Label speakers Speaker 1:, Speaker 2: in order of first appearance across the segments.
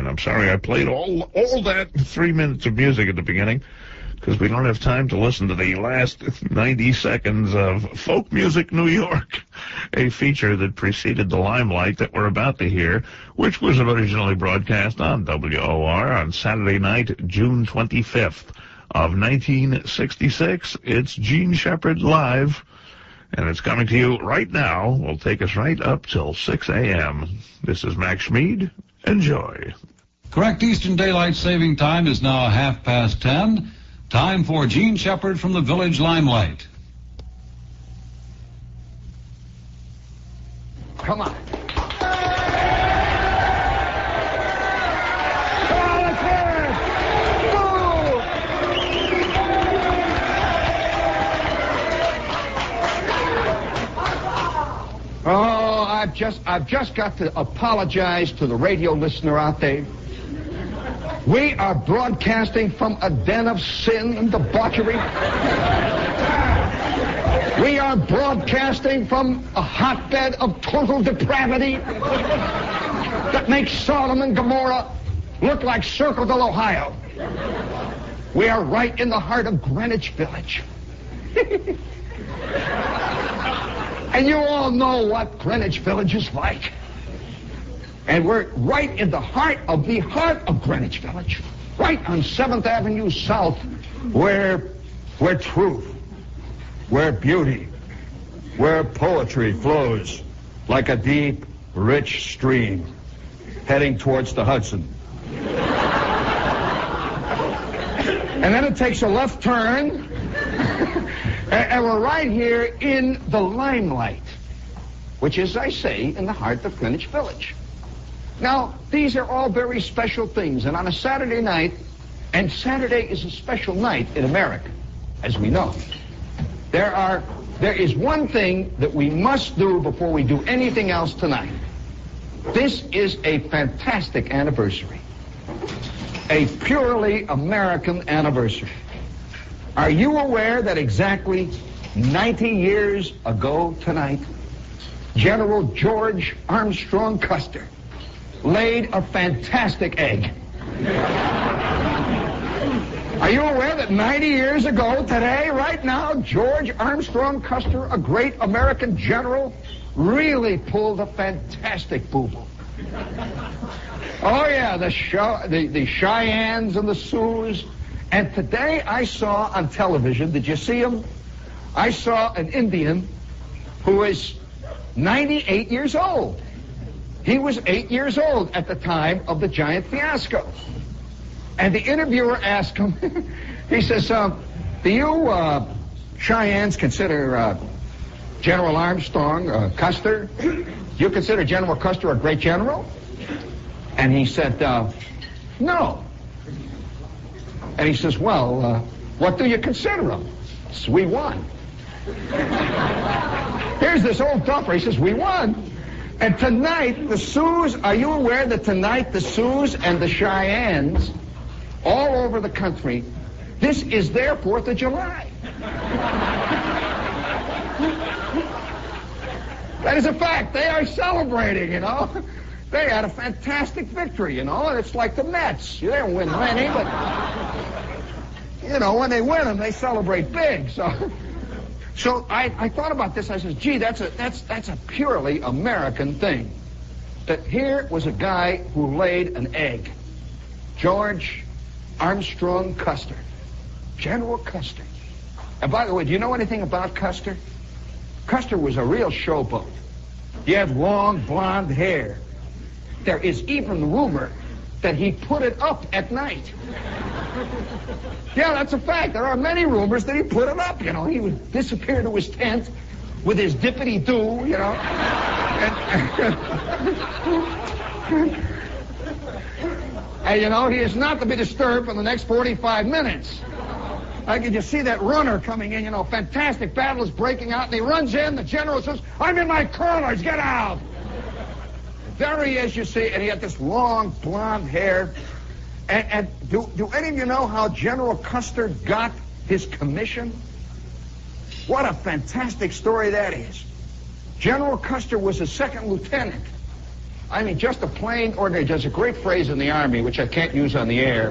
Speaker 1: And I'm sorry I played all that 3 minutes of music at the beginning, because we don't have time to listen to the last 90 seconds of Folk Music New York, a feature that preceded the Limelight that we're about to hear, which was originally broadcast on WOR on Saturday night, June 25th of 1966. It's Gene Shepard Live, and it's coming to you right now. Will take us right up till 6 a.m. This is Max Schmid. Enjoy.
Speaker 2: Correct Eastern Daylight Saving Time is now 10:30. Time for Gene Shepard from the Village Limelight.
Speaker 3: Come on. Oh, I've just got to apologize to the radio listener out there. We are broadcasting from a den of sin and debauchery. We are broadcasting from a hotbed of total depravity that makes Sodom and Gomorrah look like Circleville, Ohio. We are right in the heart of Greenwich Village. And you all know what Greenwich Village is like. And we're right in the heart of Greenwich Village, right on 7th Avenue South, where truth, where beauty, where poetry flows like a deep, rich stream heading towards the Hudson. And then it takes a left turn, and we're right here in the Limelight, which is, I say, in the heart of Greenwich Village. Now, these are all very special things, and on a Saturday night, and Saturday is a special night in America, as we know, there is one thing that we must do before we do anything else tonight. This is a fantastic anniversary, a purely American anniversary. Are you aware that exactly 90 years ago tonight, General George Armstrong Custer laid a fantastic egg? Are you aware that 90 years ago today, right now, George Armstrong Custer, a great American general, really pulled a fantastic boo-boo? Oh, yeah, the Cheyennes and the Sioux. And today I saw on television, did you see him? I saw an Indian who is 98 years old. He was 8 years old at the time of the giant fiasco. And the interviewer asked him, he says, do you Cheyennes consider General Armstrong Custer? Do you consider General Custer a great general? And he said, no. And he says, well, what do you consider him? Says, we won. Here's this old duffer. He says, we won. And tonight, the Sioux, are you aware that tonight the Sioux and the Cheyennes, all over the country, this is their 4th of July. That is a fact. They are celebrating, you know. They had a fantastic victory, you know, and it's like the Mets. They don't win many, but, you know, when they win them, they celebrate big. So I thought about this. I said, gee, that's a purely American thing. That here was a guy who laid an egg. George Armstrong Custer. General Custer. And by the way, do you know anything about Custer? Custer was a real showboat. He had long blonde hair. There is even rumor that he put it up at night. Yeah, that's a fact. There are many rumors that he put it up. You know, he would disappear to his tent with his dippity-doo, you know. And, you know, he is not to be disturbed for the next 45 minutes. I could just see that runner coming in, you know, fantastic battle is breaking out, and he runs in. The general says, I'm in my curlers, get out. There he is, you see, and he had this long blonde hair. And do any of you know how General Custer got his commission? What a fantastic story that is. General Custer was a second lieutenant I mean, just a plain ordinary, there's a great phrase in the Army, which I can't use on the air.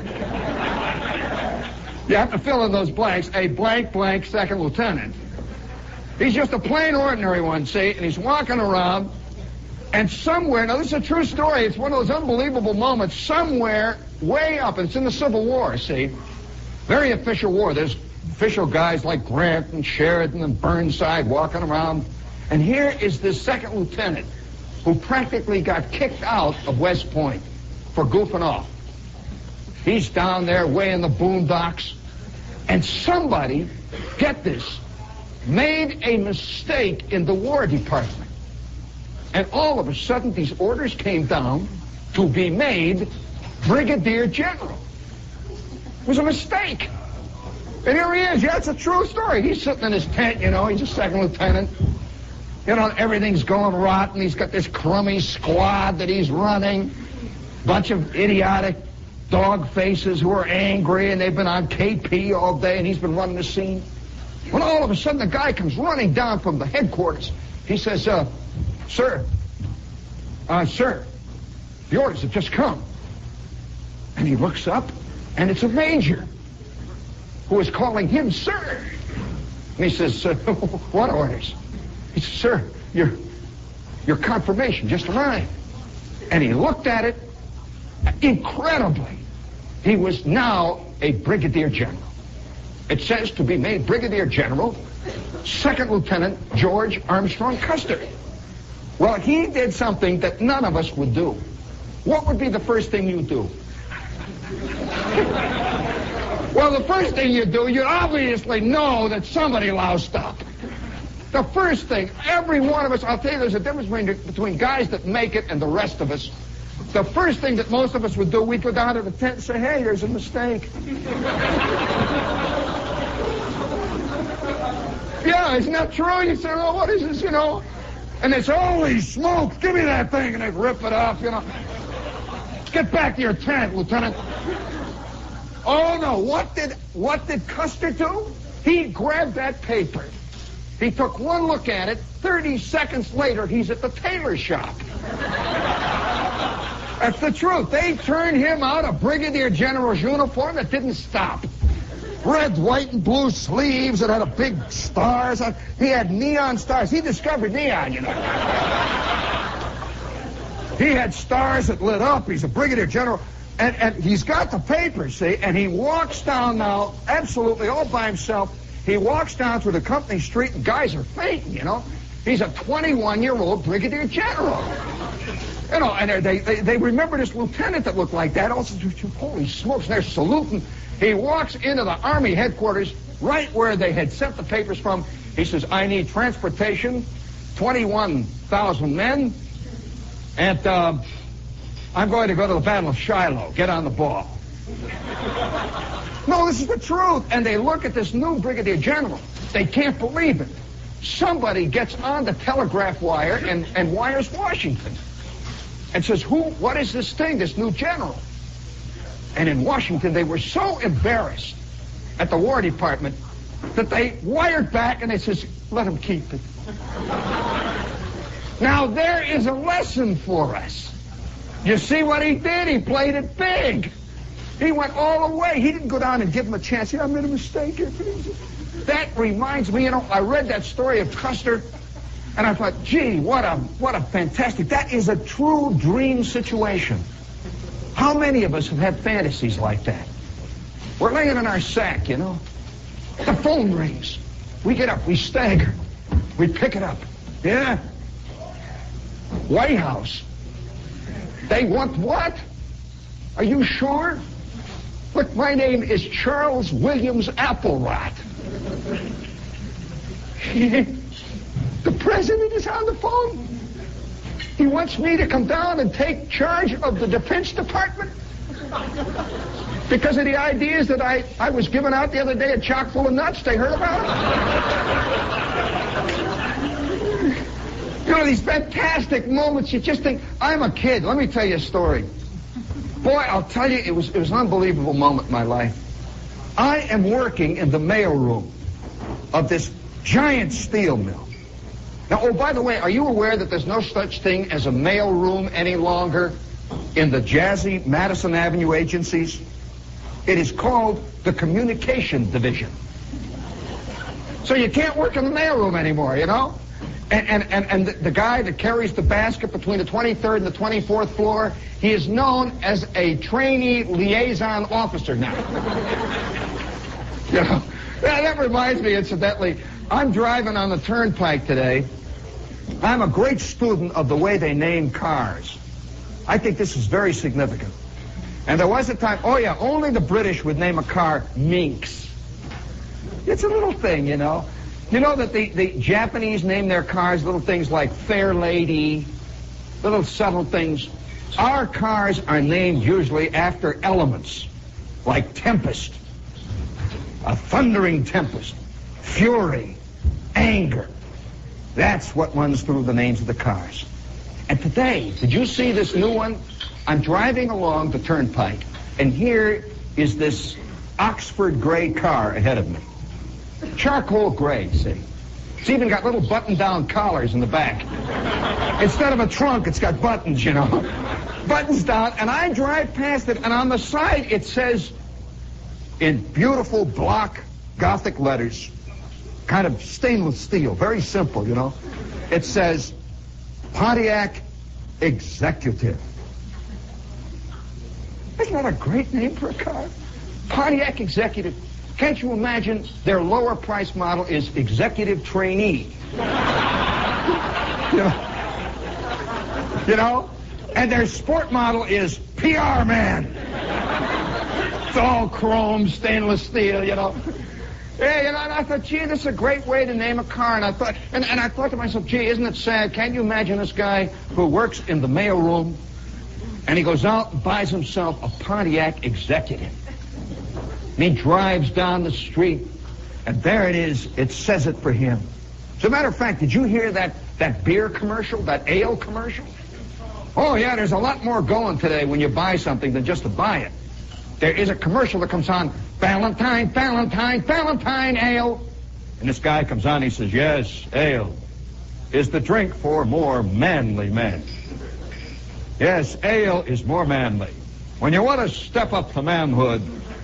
Speaker 3: You have to fill in those blanks. A blank, blank second lieutenant. He's just a plain ordinary one, see? And he's walking around, and somewhere, now this is a true story, it's one of those unbelievable moments, somewhere way up, and it's in the Civil War, see? Very official war. There's official guys like Grant and Sheridan and Burnside walking around. And here is this second lieutenant who practically got kicked out of West Point for goofing off. He's down there way in the boondocks. And somebody, get this, made a mistake in the War Department. And all of a sudden, these orders came down to be made Brigadier General. It was a mistake. And here he is. Yeah, it's a true story. He's sitting in his tent, you know. He's a second lieutenant. You know, everything's going rotten. He's got this crummy squad that he's running. Bunch of idiotic dog faces who are angry, and they've been on KP all day, and he's been running the scene. When all of a sudden, the guy comes running down from the headquarters. He says, sir, the orders have just come. And he looks up, and it's a major who is calling him sir. And he says, what orders? He says, sir, your confirmation just arrived. And he looked at it. Incredibly, he was now a brigadier general. It says to be made brigadier general, Second Lieutenant George Armstrong Custer. Well, he did something that none of us would do. What would be the first thing you do? Well, the first thing you do, you obviously know that somebody loused up. The first thing, every one of us, I'll tell you, there's a difference between guys that make it and the rest of us. The first thing that most of us would do, we'd go down to the tent and say, hey, there's a mistake. Yeah, isn't that true? You say, oh, what is this, you know? And they say, holy smokes, give me that thing. And they'd rip it off, you know. Get back to your tent, Lieutenant. Oh, no, what did Custer do? He grabbed that paper. He took one look at it. 30 seconds later, he's at the tailor shop. That's the truth. They turned him out a brigadier general's uniform that didn't stop. Red, white, and blue sleeves that had a big stars. He had neon stars. He discovered neon, you know. He had stars that lit up. He's a brigadier general. And he's got the paper, see, and he walks down now, absolutely all by himself. He walks down through the company street, and guys are fainting, you know. He's a 21-year-old brigadier general. You know, and they remember this lieutenant that looked like that. Also, holy smokes, and they're saluting. He walks into the Army headquarters, right where they had sent the papers from. He says, I need transportation, 21,000 men, and I'm going to go to the Battle of Shiloh. Get on the ball. No, this is the truth. And they look at this new brigadier general. They can't believe it. Somebody gets on the telegraph wire and wires Washington and says, what is this thing, this new general? And in Washington, they were so embarrassed at the War Department that they wired back and they says, let him keep it. Now, there is a lesson for us. You see what he did? He played it big. He went all the way. He didn't go down and give him a chance. I made a mistake here. That reminds me, you know, I read that story of Custer, and I thought, gee, what a fantastic, that is a true dream situation. How many of us have had fantasies like that? We're laying in our sack, you know. The phone rings. We get up, we stagger. We pick it up. Yeah? White House. They want what? Are you sure? Look, my name is Charles Williams Applewhite. The president is on the phone. He wants me to come down and take charge of the Defense Department because of the ideas that I was giving out the other day, a chock full of nuts. They heard about it? You know, these fantastic moments, you just think, I'm a kid. Let me tell you a story. Boy, I'll tell you, it was an unbelievable moment in my life. I am working in the mail room of this giant steel mill. Now, oh, by the way, are you aware that there's no such thing as a mail room any longer in the jazzy Madison Avenue agencies? It is called the Communication Division. So you can't work in the mailroom anymore, you know? And the guy that carries the basket between the 23rd and the 24th floor, he is known as a trainee liaison officer now. You know? That reminds me, incidentally, I'm driving on the turnpike today. I'm a great student of the way they name cars. I think this is very significant. And there was a time, oh yeah, only the British would name a car Minx. It's a little thing, you know. You know that the Japanese name their cars little things like Fair Lady, little subtle things. Our cars are named usually after elements, like tempest, a thundering tempest, fury, anger. That's what runs through the names of the cars. And today, did you see this new one? I'm driving along the turnpike, and here is this Oxford gray car ahead of me. Charcoal gray, see? It's even got little button-down collars in the back. Instead of a trunk, it's got buttons, you know. Buttons down, and I drive past it, and on the side it says, in beautiful block Gothic letters, kind of stainless steel, very simple, you know. It says, Pontiac Executive. Isn't that a great name for a car? Pontiac Executive. Can't you imagine their lower price model is Executive Trainee? You know? And their sport model is PR Man. It's all chrome, stainless steel, you know. Yeah, you know, and I thought, gee, this is a great way to name a car. And I thought, and I thought to myself, gee, isn't it sad? Can't you imagine this guy who works in the mail room, and he goes out and buys himself a Pontiac Executive. And he drives down the street, and there it is. It says it for him. As a matter of fact, did you hear that beer commercial, that ale commercial? Oh, yeah, there's a lot more going today when you buy something than just to buy it. There is a commercial that comes on, Valentine, Valentine, Valentine ale. And this guy comes on, he says, yes, ale is the drink for more manly men. Yes, ale is more manly. When you want to step up to manhood,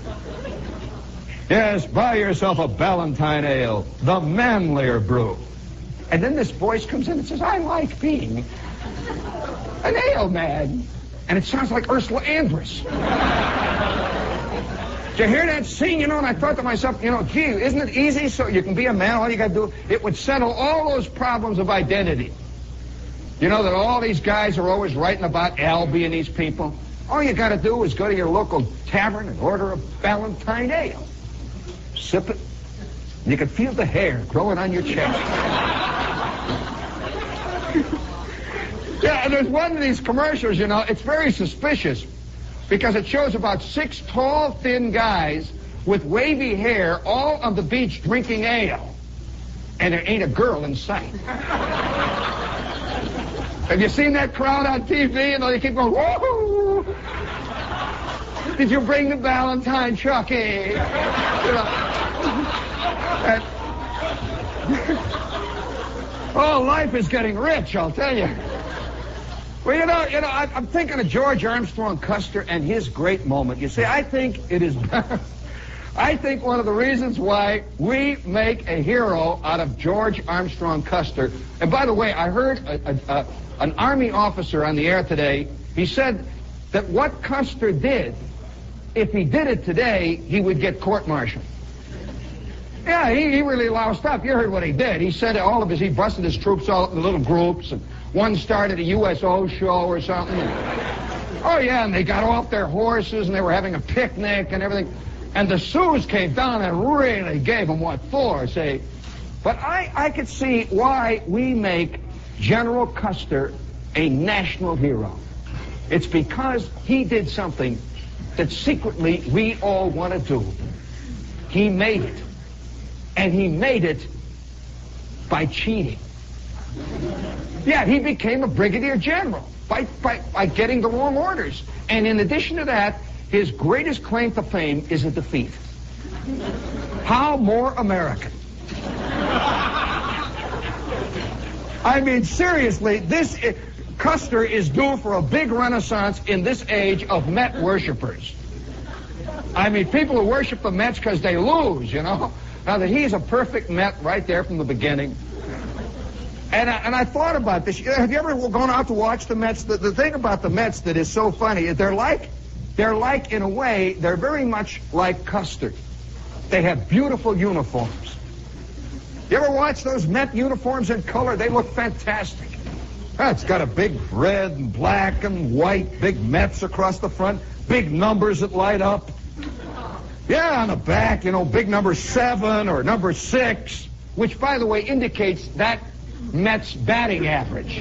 Speaker 3: yes, buy yourself a Valentine ale, the manlier brew. And then this voice comes in and says, I like being an ale man. And it sounds like Ursula Andress. Did you hear that scene, you know? And I thought to myself, you know, gee, isn't it easy so you can be a man? All you got to do, it would settle all those problems of identity. You know that all these guys are always writing about Albie and these people? All you got to do is go to your local tavern and order a Valentine ale. Sip it, and you can feel the hair growing on your chest. Yeah, and there's one of these commercials, you know, it's very suspicious because it shows about 6 tall, thin guys with wavy hair all on the beach drinking ale. And there ain't a girl in sight. Have you seen that crowd on TV? You know, they keep going, whoa! Did you bring the Valentine, Chucky? You know. Oh, life is getting rich, I'll tell you. Well, you know, I'm thinking of George Armstrong Custer and his great moment. You see, I think it is... I think one of the reasons why we make a hero out of George Armstrong Custer... And by the way, I heard an Army officer on the air today. He said that what Custer did, if he did it today, he would get court-martialed. Yeah, he really loused up. You heard what he did. He said he busted his troops all up in little groups, and one started a USO show or something. Oh, yeah, and they got off their horses, and they were having a picnic and everything. And the Sioux came down and really gave them what for, see. But I could see why we make General Custer a national hero. It's because he did something that secretly we all want to do. He made it. And he made it by cheating. Yeah, he became a brigadier general by getting the wrong orders. And in addition to that, his greatest claim to fame is a defeat. How more American? I mean, seriously, Custer is due for a big renaissance in this age of Met worshipers. I mean, people who worship the Mets because they lose, you know. Now that he's a perfect Met right there from the beginning. And I thought about this. Have you ever gone out to watch the Mets? The thing about the Mets that is so funny is they're like, in a way, they're very much like Custer. They have beautiful uniforms. You ever watch those Met uniforms in color? They look fantastic. It's got a big red and black and white, big Mets across the front, big numbers that light up. Yeah, on the back, you know, big number 7 or number 6, which, by the way, indicates that Mets batting average.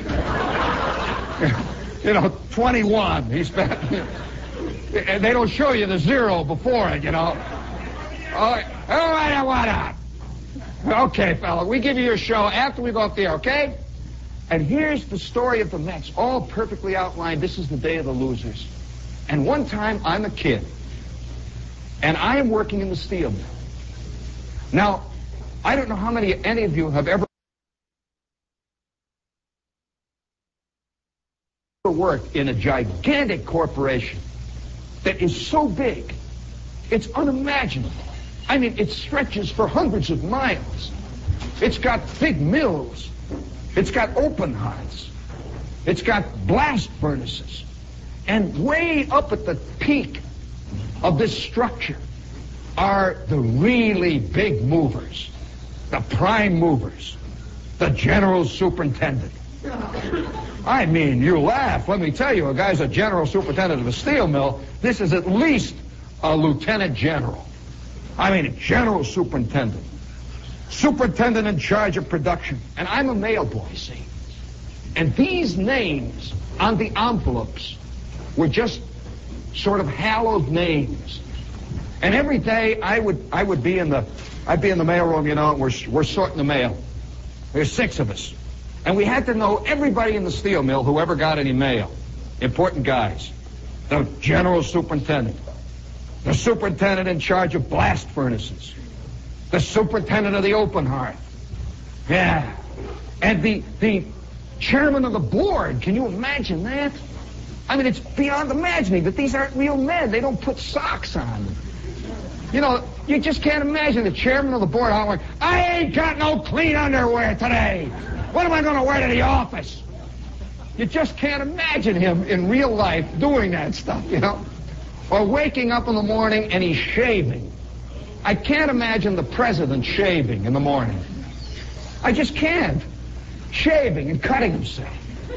Speaker 3: You know, 21. He's batting. And they don't show you the 0 before it, you know. All right, what up? Okay, fella, we give you your show after we go off the air, okay? And here's the story of the Mets, all perfectly outlined. This is the day of the losers. And one time, I'm a kid, and I am working in the steel mill. Now, I don't know how any of you have ever worked in a gigantic corporation that is so big, it's unimaginable. I mean, it stretches for hundreds of miles. It's got big mills. It's got open hearts. It's got blast furnaces. And way up at the peak of this structure are the really big movers, the prime movers, the general superintendent. I mean, you laugh. Let me tell you, a guy's a general superintendent of a steel mill. This is at least a lieutenant general. I mean, a general superintendent. Superintendent in charge of production. And I'm a mail boy, see. And these names on the envelopes were just sort of hallowed names. And every day I'd be in the mailroom, you know, and we're sorting the mail. There's 6 of us. And we had to know everybody in the steel mill who ever got any mail. Important guys. The general superintendent. The superintendent in charge of blast furnaces. The superintendent of the open hearth. Yeah. And the chairman of the board. Can you imagine that? I mean, it's beyond imagining that these aren't real men. They don't put socks on. You know, you just can't imagine the chairman of the board hollering, I ain't got no clean underwear today. What am I going to wear to the office? You just can't imagine him in real life doing that stuff, you know. Or waking up in the morning and he's shaving. I can't imagine the president shaving in the morning. I just can't. Shaving and cutting himself.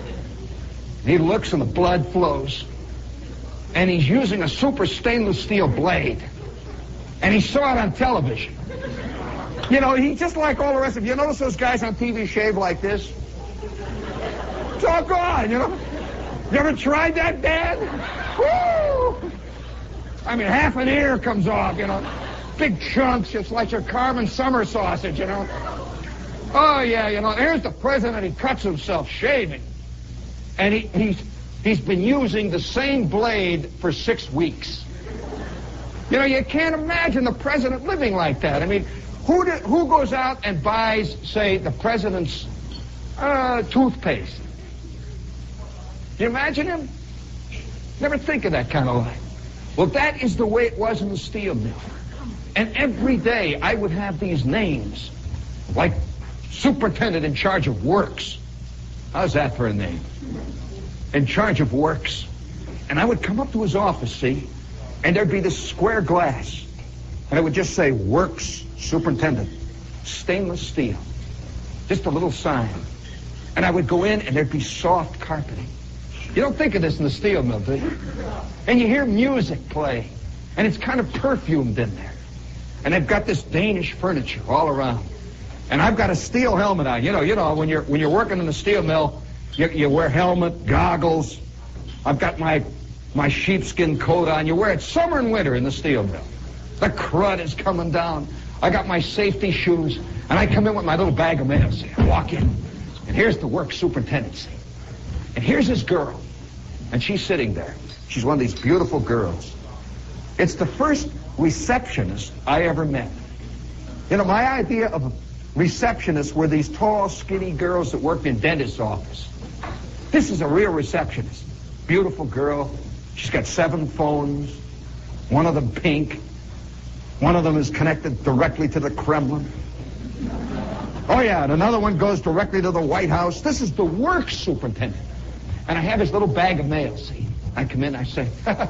Speaker 3: He looks and the blood flows. And he's using a super stainless steel blade. And he saw it on television. You know, he's just like all the rest of you. You notice those guys on TV shave like this? It's all gone, you know. You ever tried that, Dad? Woo! I mean, half an ear comes off, you know. Big chunks, just like you're carving summer sausage, you know. Oh, yeah, you know, here's the president. He cuts himself shaving. And he's been using the same blade for 6 weeks. You know, you can't imagine the president living like that. I mean, who goes out and buys, say, the president's toothpaste? Do you imagine him? Never think of that kind of life. Well, that is the way it was in the steel mill. And every day I would have these names, like superintendent in charge of works. How's that for a name? In charge of works. And I would come up to his office, see, and there'd be this square glass. And it would just say, Works Superintendent, stainless steel. Just a little sign. And I would go in, and there'd be soft carpeting. You don't think of this in the steel mill, do you? And you hear music play, and it's kind of perfumed in there. And they've got this Danish furniture all around. And I've got a steel helmet on. You know, when you're working in the steel mill, you wear helmet, goggles. I've got my sheepskin coat on. You wear it summer and winter in the steel mill. The crud is coming down. I got my safety shoes, and I come in with my little bag of mail. See, I walk in, and here's the work superintendent. And here's this girl, and she's sitting there. She's one of these beautiful girls. It's the first receptionist I ever met. You know, my idea of receptionists were these tall, skinny girls that worked in dentist's office. This is a real receptionist. Beautiful girl. She's got 7 phones. One of them pink. One of them is connected directly to the Kremlin. Oh, yeah, and another one goes directly to the White House. This is the work superintendent. And I have his little bag of mail, see? I come in, I say,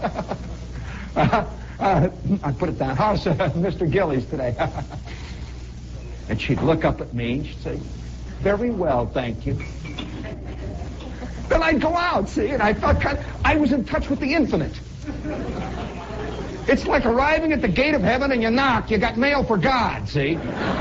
Speaker 3: I put it down. How's Mr. Gillies today? And she'd look up at me and she'd say, very well, thank you. Then I'd go out, see, and I felt I was in touch with the infinite. It's like arriving at the gate of heaven and you knock, you got mail for God, see?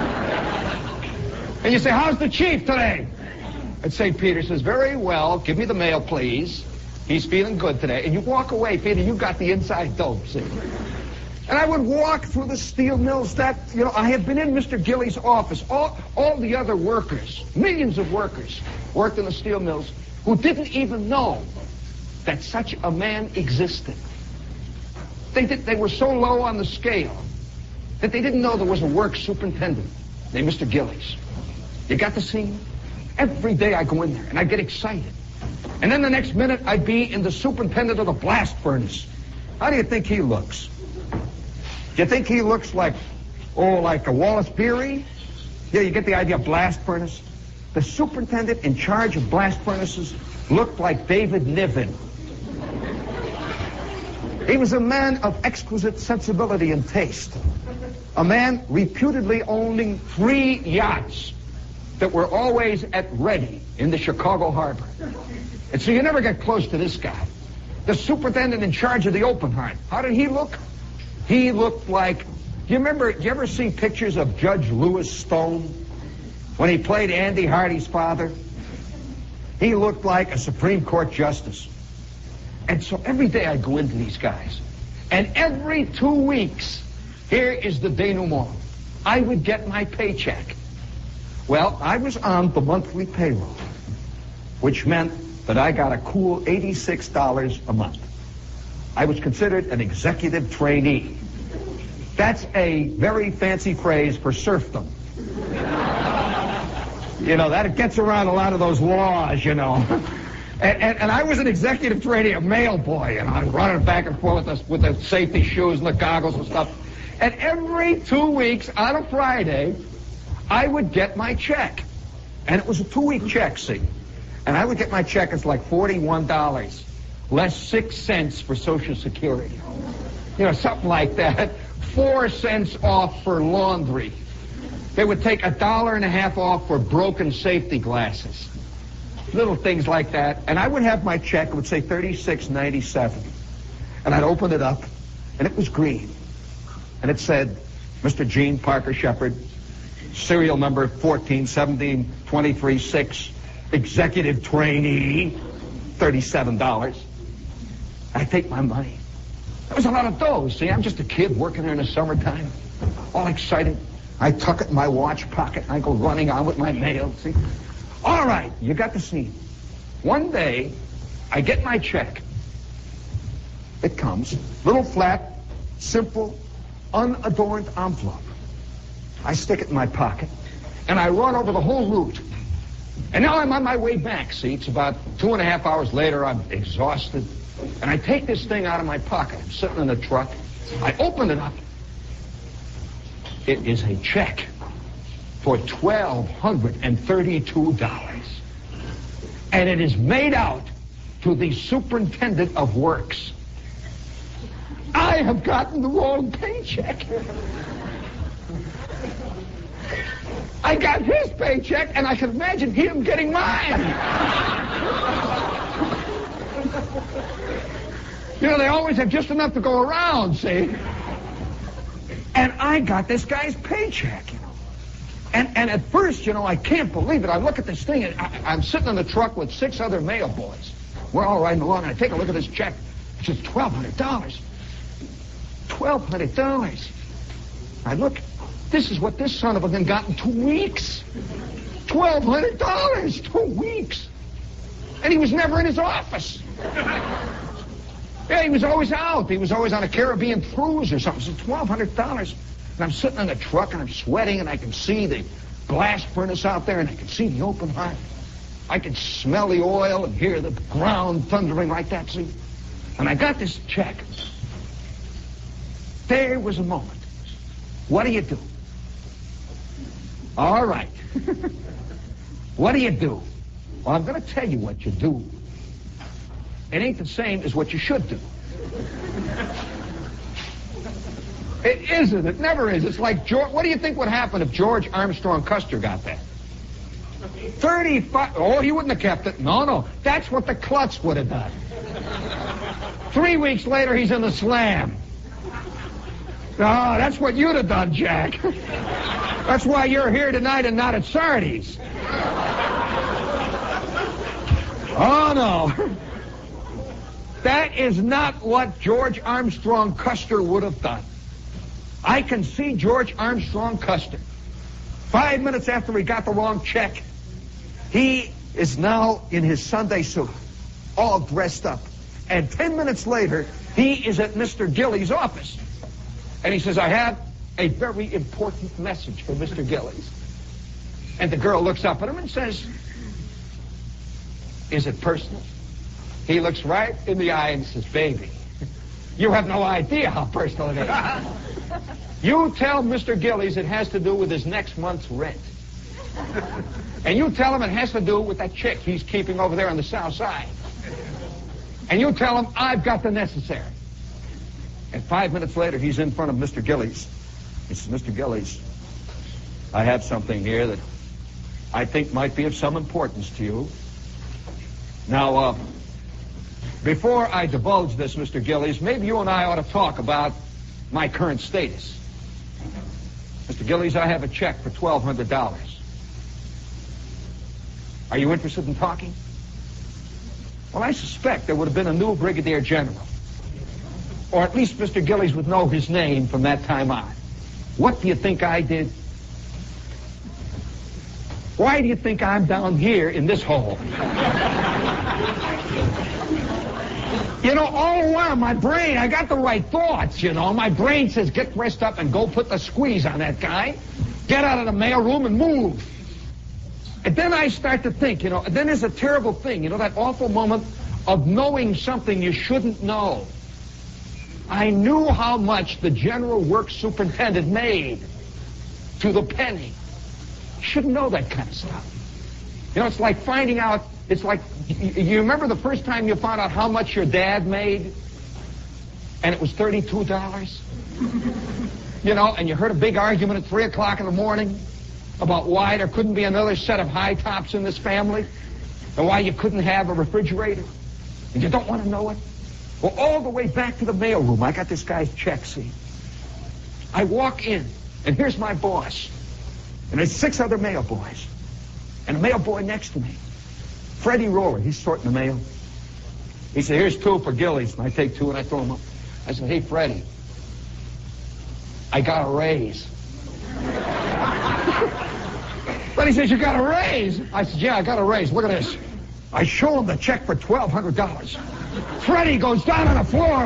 Speaker 3: And you say, how's the chief today? And St. Peter says, very well, give me the mail, please. He's feeling good today. And you walk away, Peter, you got the inside dope, see? And I would walk through the steel mills that, I had been in Mr. Gillies' office. All the other workers, millions of workers, worked in the steel mills who didn't even know that such a man existed. They were so low on the scale that they didn't know there was a work superintendent named Mr. Gillies. You got the scene? Every day I go in there and I get excited. And then the next minute I'd be in the superintendent of the blast furnace. How do you think he looks? Do you think he looks like a Wallace Beery? Yeah, you get the idea, blast furnace. The superintendent in charge of blast furnaces looked like David Niven. He was a man of exquisite sensibility and taste. A man reputedly owning 3 yachts that were always at ready in the Chicago harbor. And so you never get close to this guy. The superintendent in charge of the Open Heart. How did he look? He looked like, do you ever see pictures of Judge Louis Stone when he played Andy Hardy's father? He looked like a Supreme Court justice. And so every day I go into these guys. And every 2 weeks, here is the denouement. I would get my paycheck. Well, I was on the monthly payroll, which meant that I got a cool $86 a month. I was considered an executive trainee. That's a very fancy phrase for serfdom. That gets around a lot of those laws, And I was an executive trainee, a mail boy, and I'm running back and forth with the safety shoes and the goggles and stuff. And every 2 weeks on a Friday, I would get my check. And it was a 2-week check, see? And I would get my check, it's like $41, less 6 cents for Social Security. Something like that. 4 cents off for laundry. They would take $1.50 off for broken safety glasses. Little things like that. And I would have my check, it would say $36.97. And I'd open it up, and it was green. And it said, Mr. Gene Parker Shepard, serial number 141723-6, executive trainee, $37. I take my money. There was a lot of those. See, I'm just a kid working there in the summertime, all excited. I tuck it in my watch pocket, and I go running on with my mail, see? All right, you got the scene. One day, I get my check. It comes, little flat, simple, unadorned envelope. I stick it in my pocket, and I run over the whole route. And now I'm on my way back, see? It's about 2.5 hours later. I'm exhausted. And I take this thing out of my pocket. I'm sitting in the truck. I open it up. It is a check for $1,232. And it is made out to the superintendent of works. I have gotten the wrong paycheck. I got his paycheck, and I can imagine him getting mine. They always have just enough to go around, see? And I got this guy's paycheck, And at first, I can't believe it. I look at this thing, and I'm sitting in the truck with 6 other mail boys. We're all riding along, and I take a look at this check. It says $1,200. $1,200. I look, this is what this son of a gun got in 2 weeks. $1,200, 2 weeks. And he was never in his office. Yeah, he was always out. He was always on a Caribbean cruise or something. So $1,200. And I'm sitting in the truck, and I'm sweating, and I can see the blast furnace out there, and I could see the open heart. I could smell the oil and hear the ground thundering like that, see? And I got this check. There was a moment. What do you do? All right. What do you do? Well, I'm going to tell you what you do. It ain't the same as what you should do. It isn't. It never is. It's like George. What do you think would happen if George Armstrong Custer got that? 35. Oh, he wouldn't have kept it. No. That's what the klutz would have done. 3 weeks later, he's in the slam. Oh, that's what you'd have done, Jack. That's why you're here tonight and not at Sardi's. Oh, no. That is not what George Armstrong Custer would have done. I can see George Armstrong Custer. 5 minutes after he got the wrong check, he is now in his Sunday suit, all dressed up. And 10 minutes later, he is at Mr. Gillies' office. And he says, I have a very important message for Mr. Gillies. And the girl looks up at him and says, is it personal? He looks right in the eye and says, baby, you have no idea how personal it is. You tell Mr. Gillies it has to do with his next month's rent. And you tell him it has to do with that chick he's keeping over there on the south side. And you tell him I've got the necessary. And 5 minutes later, he's in front of Mr. Gillies. He says, Mr. Gillies, I have something here that I think might be of some importance to you. Now, before I divulge this, Mr. Gillies, maybe you and I ought to talk about my current status. Mr. Gillies, I have a check for $1,200. Are you interested in talking? Well, I suspect there would have been a new brigadier general. Or at least Mr. Gillies would know his name from that time on. What do you think I did? Why do you think I'm down here in this hole? You know, all the while, my brain, I got the right thoughts, you know. My brain says, get dressed up and go put the squeeze on that guy. Get out of the mailroom and move. And then I start to think, you know, then there's a terrible thing, you know, that awful moment of knowing something you shouldn't know. I knew how much the general works superintendent made to the penny. You shouldn't know that kind of stuff. You know, it's like finding out, it's like, you remember the first time you found out how much your dad made? And it was $32? You know, and you heard a big argument at 3 o'clock in the morning about why there couldn't be another set of high tops in this family, and why you couldn't have a refrigerator, and you don't want to know it. Well, all the way back to the mailroom, I got this guy's check, see. I walk in, and here's my boss, and there's 6 other mail boys, and a mail boy next to me, Freddie Roller, he's sorting the mail. He said, here's 2 for Gillies, and I take 2 and I throw them up. I said, hey, Freddie, I got a raise. But he says, you got a raise? I said, yeah, I got a raise. Look at this. I show him the check for $1,200. Freddie goes down on the floor.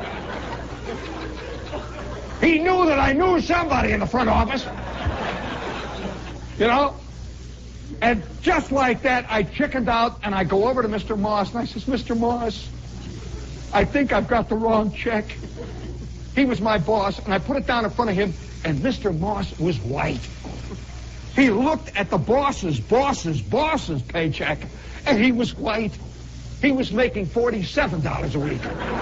Speaker 3: He knew that I knew somebody in the front office. You know? And just like that, I chickened out, and I go over to Mr. Moss, and I says, Mr. Moss, I think I've got the wrong check. He was my boss, and I put it down in front of him, and Mr. Moss was white. He looked at the boss's paycheck, and he was white. He was making $47 a week.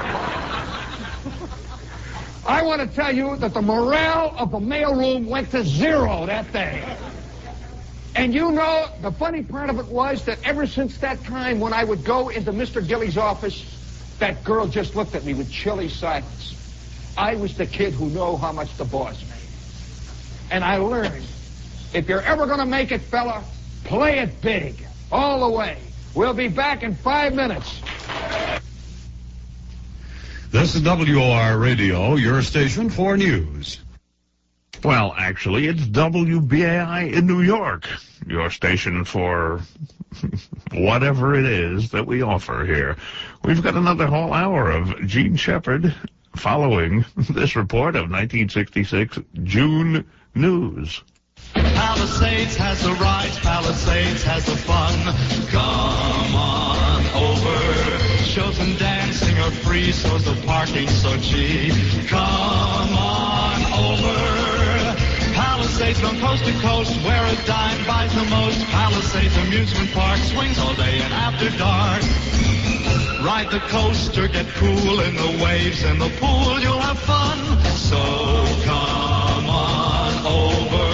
Speaker 3: I want to tell you that the morale of the mailroom went to 0 that day. And you know, the funny part of it was that ever since that time when I would go into Mr. Gillies' office, that girl just looked at me with chilly silence. I was the kid who knew how much the boss made. And I learned, if you're ever going to make it, fella, play it big, all the way. We'll be back in 5 minutes.
Speaker 2: This is WOR Radio, your station for news.
Speaker 1: Well, actually, it's WBAI in New York, your station for whatever it is that we offer here. We've got another whole hour of Gene Shepard following this report of 1966 June news.
Speaker 4: Palisades has the rides, Palisades has the fun. Come on over. Shows and dancing are free, so's the parking so cheap. Come on over. Palisades from coast to coast, where a dime buys the most. Palisades Amusement Park swings all day and after dark. Ride the coaster, get cool in the waves and the pool, you'll have fun. So come on over.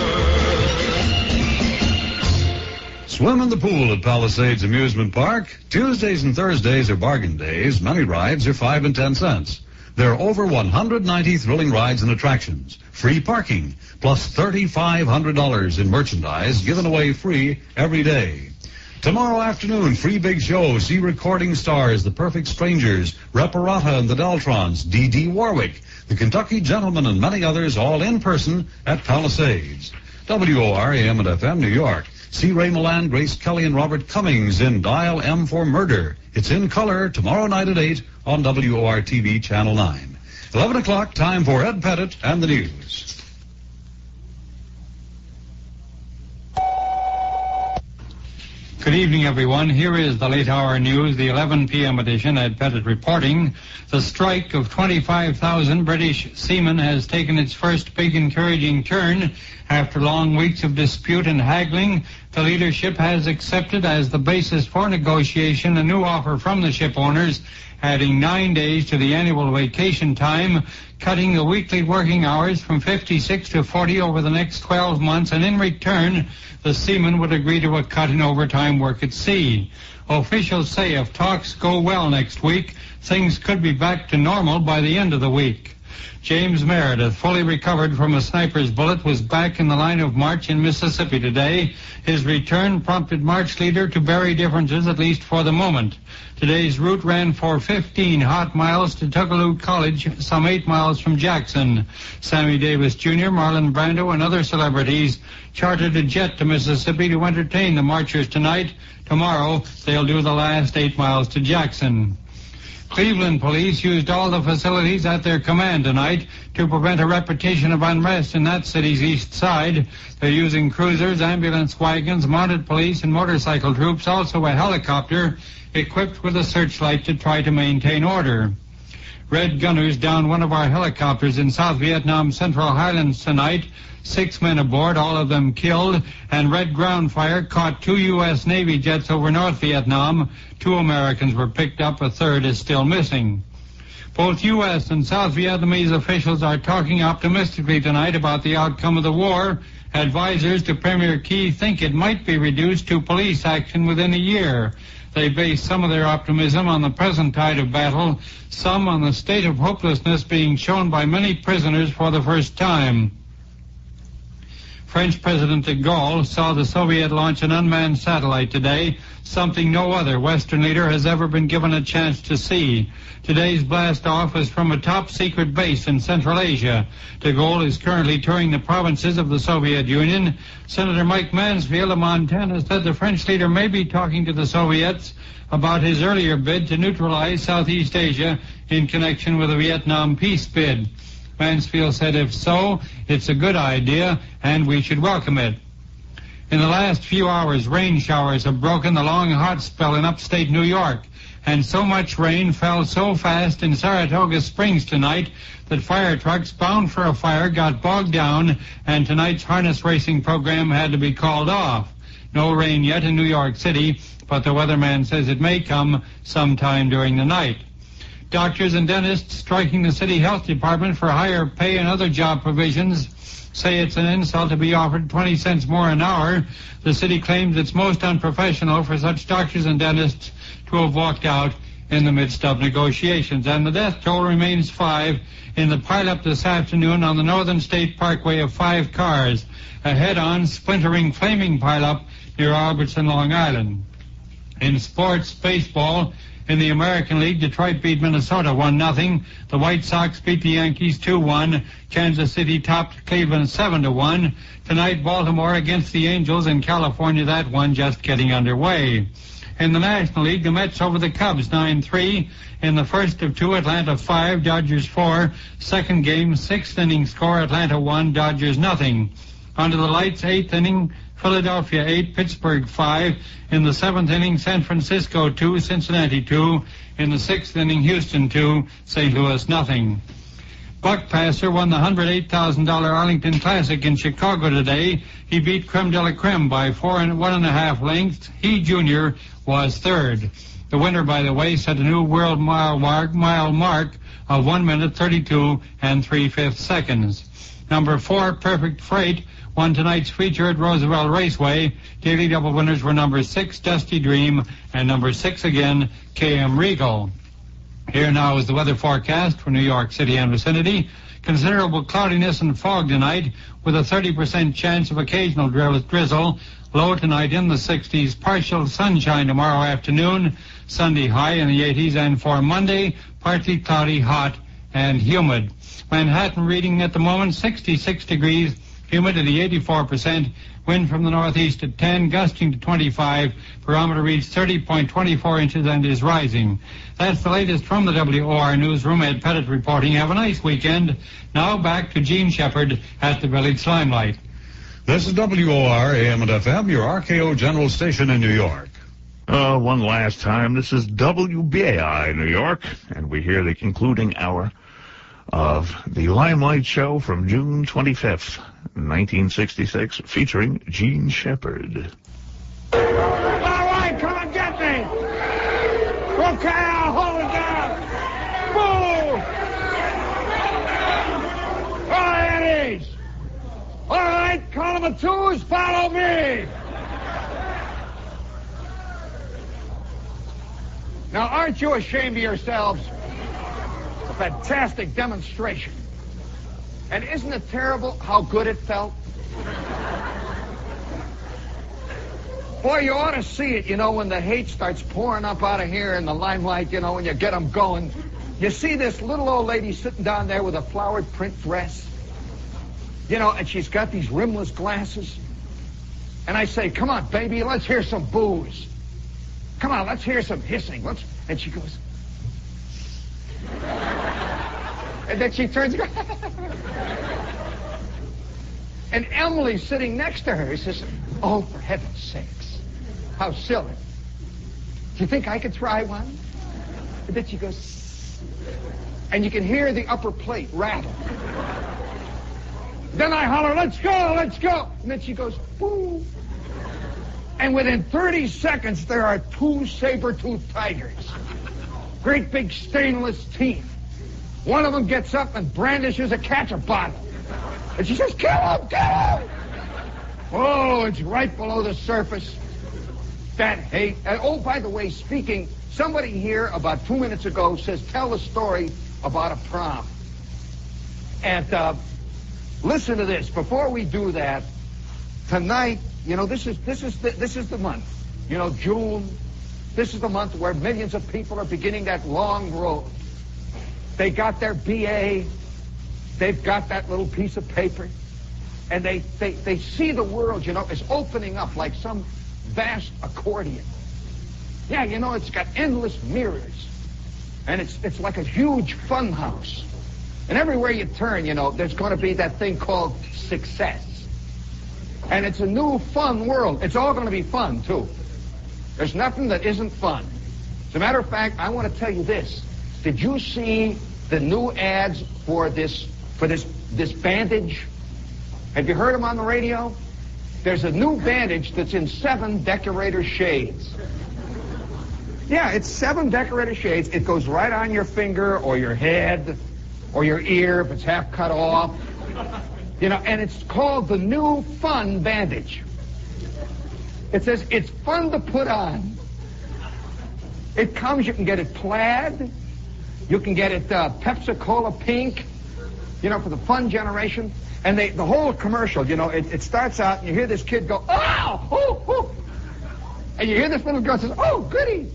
Speaker 2: Swim in the pool at Palisades Amusement Park. Tuesdays and Thursdays are bargain days. Many rides are 5 and 10 cents. There are over 190 thrilling rides and attractions. Free parking, plus $3,500 in merchandise given away free every day. Tomorrow afternoon, free big show. See recording stars, The Perfect Strangers, Reparata and the Deltrons, D.D. Warwick, the Kentucky Gentlemen, and many others, all in person at Palisades. WOR AM and FM, New York. See Ray Milan, Grace Kelly, and Robert Cummings in Dial M for Murder. It's in color tomorrow night at 8 on WOR TV Channel 9. 11 o'clock, time for Ed Pettit and the news.
Speaker 5: Good evening, everyone. Here is the late hour news, the 11 p.m. edition. Ed Pettit reporting. The strike of 25,000 British seamen has taken its first big encouraging turn. After long weeks of dispute and haggling, the leadership has accepted as the basis for negotiation a new offer from the ship owners, adding 9 days to the annual vacation time, cutting the weekly working hours from 56 to 40 over the next 12 months, and in return, the seamen would agree to a cut in overtime work at sea. Officials say if talks go well next week, things could be back to normal by the end of the week. James Meredith, fully recovered from a sniper's bullet, was back in the line of march in Mississippi today. His return prompted March leader to bury differences, at least for the moment. Today's route ran for 15 hot miles to Tougaloo College, some 8 miles from Jackson. Sammy Davis Jr., Marlon Brando, and other celebrities chartered a jet to Mississippi to entertain the marchers tonight. Tomorrow, they'll do the last 8 miles to Jackson. Cleveland police used all the facilities at their command tonight to prevent a repetition of unrest in that city's east side. They're using cruisers, ambulance wagons, mounted police, and motorcycle troops, also a helicopter equipped with a searchlight to try to maintain order. Red gunners downed one of our helicopters in South Vietnam Central Highlands tonight. 6 men aboard, all of them killed, and red ground fire caught 2 U.S. Navy jets over North Vietnam. 2 Americans were picked up, a third is still missing. Both U.S. and South Vietnamese officials are talking optimistically tonight about the outcome of the war. Advisors to Premier Key think it might be reduced to police action within a year. They base some of their optimism on the present tide of battle, some on the state of hopelessness being shown by many prisoners for the first time. French President de Gaulle saw the Soviet launch an unmanned satellite today, something no other Western leader has ever been given a chance to see. Today's blast-off is from a top-secret base in Central Asia. De Gaulle is currently touring the provinces of the Soviet Union. Senator Mike Mansfield of Montana said the French leader may be talking to the Soviets about his earlier bid to neutralize Southeast Asia in connection with the Vietnam peace bid. Mansfield said if so, it's a good idea, and we should welcome it. In the last few hours, rain showers have broken the long hot spell in upstate New York, and so much rain fell so fast in Saratoga Springs tonight that fire trucks bound for a fire got bogged down, and tonight's harness racing program had to be called off. No rain yet in New York City, but the weatherman says it may come sometime during the night. Doctors and dentists striking the city health department for higher pay and other job provisions say it's an insult to be offered 20 cents more an hour. The city claims it's most unprofessional for such doctors and dentists to have walked out in the midst of negotiations. And the death toll remains 5 in the pileup this afternoon on the Northern State Parkway of 5 cars. A head-on, splintering, flaming pileup near Albertson, Long Island. In sports, baseball, in the American League, Detroit beat Minnesota 1-0. The White Sox beat the Yankees 2-1. Kansas City topped Cleveland 7-1. Tonight, Baltimore against the Angels in California. That one just getting underway. In the National League, the Mets over the Cubs 9-3. In the first of 2, Atlanta 5, Dodgers 4. Second game, 6th inning score, Atlanta 1, Dodgers 0. Under the lights, 8th inning, Philadelphia 8, Pittsburgh 5. In the 7th inning, San Francisco 2, Cincinnati 2. In the 6th inning, Houston 2, St. Louis nothing. Buck Passer won the $108,000 Arlington Classic in Chicago today. He beat Creme de la Creme by 4 1/2 lengths. He, Jr., was third. The winner, by the way, set a new world mile mark of 1 minute 32 3/5 seconds. Number 4, Perfect Freight, won tonight's feature at Roosevelt Raceway. Daily double winners were number 6, Dusty Dream, and number 6 again, KM Regal. Here now is the weather forecast for New York City and vicinity. Considerable cloudiness and fog tonight with a 30% chance of occasional drizzle. Low tonight in the 60s. Partial sunshine tomorrow afternoon. Sunday high in the 80s. And for Monday, partly cloudy, hot, and humid. Manhattan reading at the moment 66 degrees. Humidity 84%. Wind from the northeast at 10, gusting to 25. Barometer reads 30.24 inches and is rising. That's the latest from the WOR newsroom. Ed Pettit reporting. Have a nice weekend. Now back to Gene Shepard at the Village Limelight.
Speaker 2: This is WOR AM and FM, your RKO General Station in New York.
Speaker 1: One last time, this is WBAI New York, and we hear the concluding hour of the Limelight Show from June 25th, 1966, featuring Gene Shepard.
Speaker 3: All right, come and get me. Okay, I'll hold it down. Move. All right, Eddie's. All right, column of twos, follow me. Now, aren't you ashamed of yourselves? A fantastic demonstration. And isn't it terrible how good it felt? Boy, you ought to see it, when the hate starts pouring up out of here in the limelight, when you get them going. You see this little old lady sitting down there with a flowered print dress, and she's got these rimless glasses. And I say, come on, baby, let's hear some boos. Come on, let's hear some hissing. And she goes... And then she turns and goes... And Emily's sitting next to her. He says, oh, for heaven's sakes, how silly. Do you think I could try one? And then she goes... And you can hear the upper plate rattle. Then I holler, let's go, let's go. And then she goes, boo. And within 30 seconds, there are 2 saber-toothed tigers. Great big stainless teeth. One of them gets up and brandishes a ketchup bottle. And she says, kill him, kill him! Oh, it's right below the surface. That hate. Oh, by the way, speaking, somebody here about 2 minutes ago says, tell a story about a prom. And listen to this. Before we do that, tonight, this is the month. June. This is the month where millions of people are beginning that long road. They got their BA. They've got that little piece of paper. And they see the world, is opening up like some vast accordion. Yeah, it's got endless mirrors. And it's like a huge fun house. And everywhere you turn, there's going to be that thing called success. And it's a new fun world. It's all going to be fun, too. There's nothing that isn't fun. As a matter of fact, I want to tell you this. Did you see the new ads for this bandage? Have you heard them on the radio? There's a new bandage that's in 7 decorator shades. Yeah, it's 7 decorator shades. It goes right on your finger or your head or your ear if it's half cut off. And it's called the new fun bandage. It says it's fun to put on. It comes, you can get it plaid. You can get it Pepsi-Cola pink, for the fun generation. And the whole commercial, it starts out and you hear this kid go, oh, oh, oh. And you hear this little girl says, oh, goody.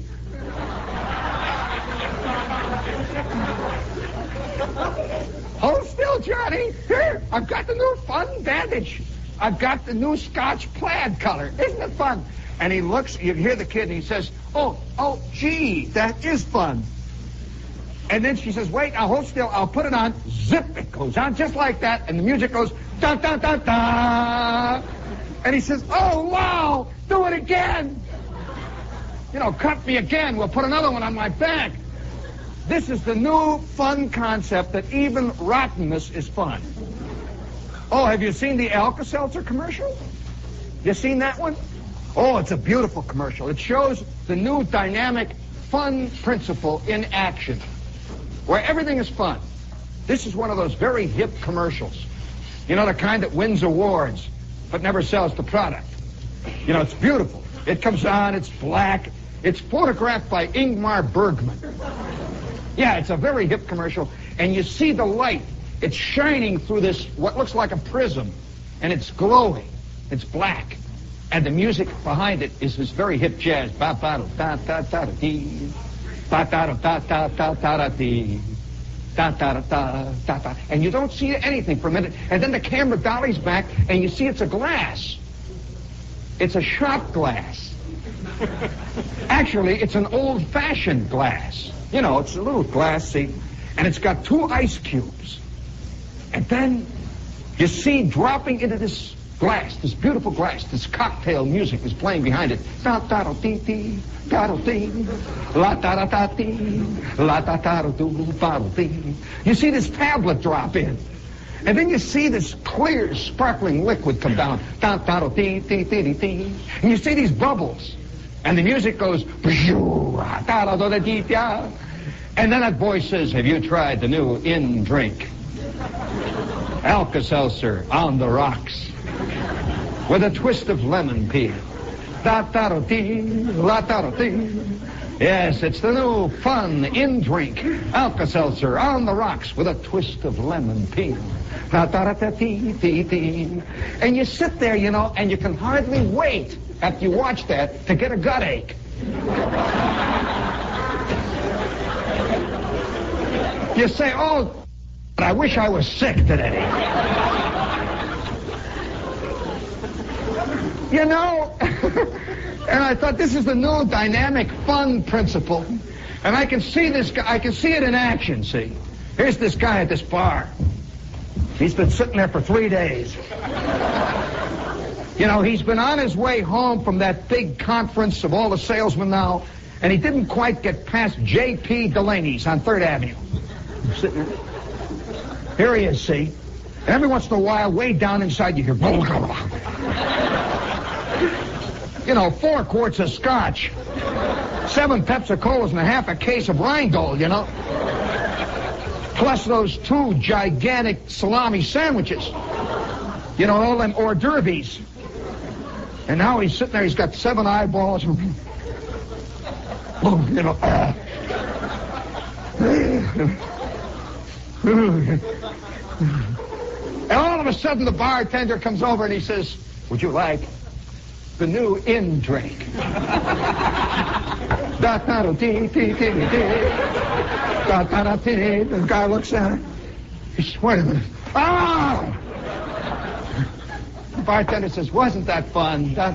Speaker 3: Hold still, Johnny. Here, I've got the new fun bandage. I've got the new Scotch plaid color. Isn't it fun? And he looks, you hear the kid, and he says, oh, gee, that is fun. And then she says, wait, now hold still. I'll put it on. Zip, it goes on just like that. And the music goes, Da, da, da, da. And he says, oh, wow, do it again. You know, cut me again. We'll put another one on my back. This is the new fun concept that even rottenness is fun. Oh, have you seen the Alka-Seltzer commercial? You seen that one? Oh, it's a beautiful commercial. It shows the new dynamic fun principle in action, where everything is fun. This is one of those very hip commercials. You know, the kind that wins awards, but never sells the product. You know, it's beautiful. It comes on, it's black. It's photographed by Ingmar Bergman. Yeah, it's a very hip commercial, and you see the light. It's shining through this, what looks like a prism, and it's glowing. It's black. And the music behind it is this very hip jazz. Ba-ba-da-da-da-da-dee. Ba-da-da-da-da-da-da-dee. Da-da-da-da-da-da. And you don't see anything for a minute. And then the camera dollies back, and you see it's a glass. It's a shot glass. Actually, it's an old-fashioned glass. You know, it's a little glass, see? And it's got 2 ice cubes. And then you see dropping into this glass, this beautiful glass, this cocktail music is playing behind it. Da-da-da-dee-dee, da-da-dee, la-da-da-da-dee, la-da-da-da-doo-ba-da-dee. You see this tablet drop in. And then you see this clear, sparkling liquid come down. Da-da-da-dee-dee-dee-dee. And you see these bubbles. And the music goes, da-da-da-dee-dee. And then that voice says, have you tried the new in-drink? Alka-Seltzer on the rocks with a twist of lemon peel. Da-da-da-dee, la-da-da-dee. Yes, it's the new fun in-drink Alka-Seltzer on the rocks with a twist of lemon peel. Da-da-da-dee-dee-dee. And you sit there, you know, and you can hardly wait after you watch that to get a gut ache. You say, oh, I wish I was sick today. You know, and I thought this is the new dynamic fun principle. And I can see this guy, I can see it in action, see. Here's this guy at this bar. He's been sitting there for 3 days. You know, he's been on his way home from that big conference of all the salesmen now, and he didn't quite get past J.P. Delaney's on 3rd Avenue. He's sitting there. Here he is, see? And every once in a while, way down inside, you hear... You know, 4 quarts of scotch, 7 Pepsi-Colas, and a half a case of Rheingold, you know? Plus those 2 gigantic salami sandwiches. You know, all them hors d'oeuvres. And now he's sitting there, he's got 7 eyeballs. You know, and all of a sudden the bartender comes over and he says, would you like the new in-drink? The guy looks at it. He says, wait a minute. Oh! The bartender says, wasn't that fun? That's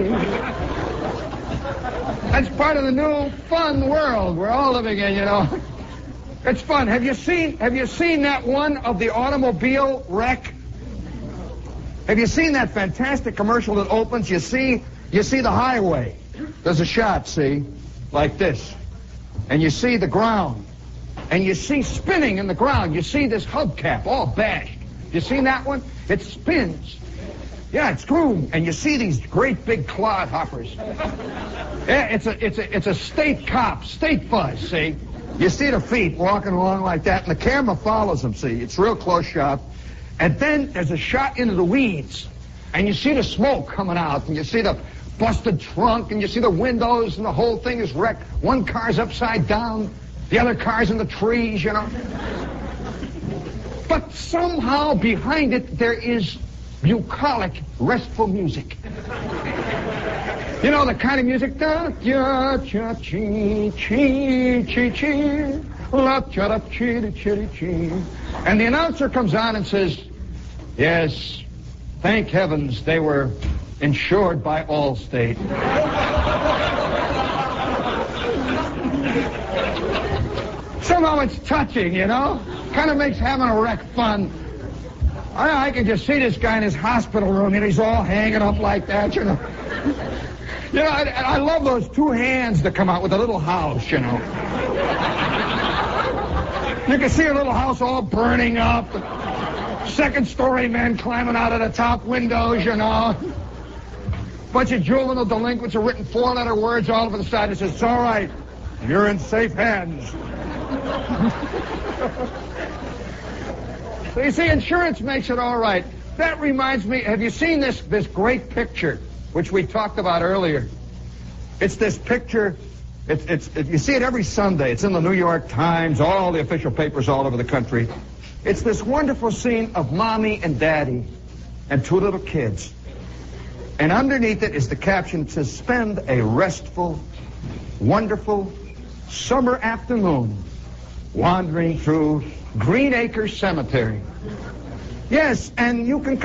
Speaker 3: part of the new fun world we're all living in, you know. It's fun. Have you seen that one of the automobile wreck? Have you seen that fantastic commercial that opens? You see the highway. There's a shot, see, like this. And you see the ground. And you see spinning in the ground. You see this hubcap all bashed. You seen that one? It spins. Yeah, it's true. And you see these great big clodhoppers. Yeah, it's a state cop, state bus, see? You see the feet walking along like that, and the camera follows them, see? It's real close shot. And then there's a shot into the weeds, and you see the smoke coming out, and you see the busted trunk, and you see the windows, and the whole thing is wrecked. One car's upside down, the other car's in the trees, you know. But somehow behind it there is bucolic, restful music. You know, the kind of music, and the announcer comes on and says, yes, thank heavens they were insured by Allstate. Somehow it's touching, you know? Kind of makes having a wreck fun. I can just see this guy in his hospital room, and he's all hanging up like that, you know. You know, I love those two hands that come out with a little house, you know. You can see a little house all burning up. Second-story men climbing out of the top windows, you know. Bunch of juvenile delinquents are written four-letter words all over the side. It says, "It's all right. You're in safe hands." So you see, insurance makes it all right. That reminds me, have you seen this great picture, which we talked about earlier? It's this picture, you see it every Sunday. It's in the New York Times, all the official papers all over the country. It's this wonderful scene of Mommy and Daddy and two little kids. And underneath it is the caption, it says, "Spend a restful, wonderful summer afternoon wandering through Green Acres Cemetery." Yes, and you can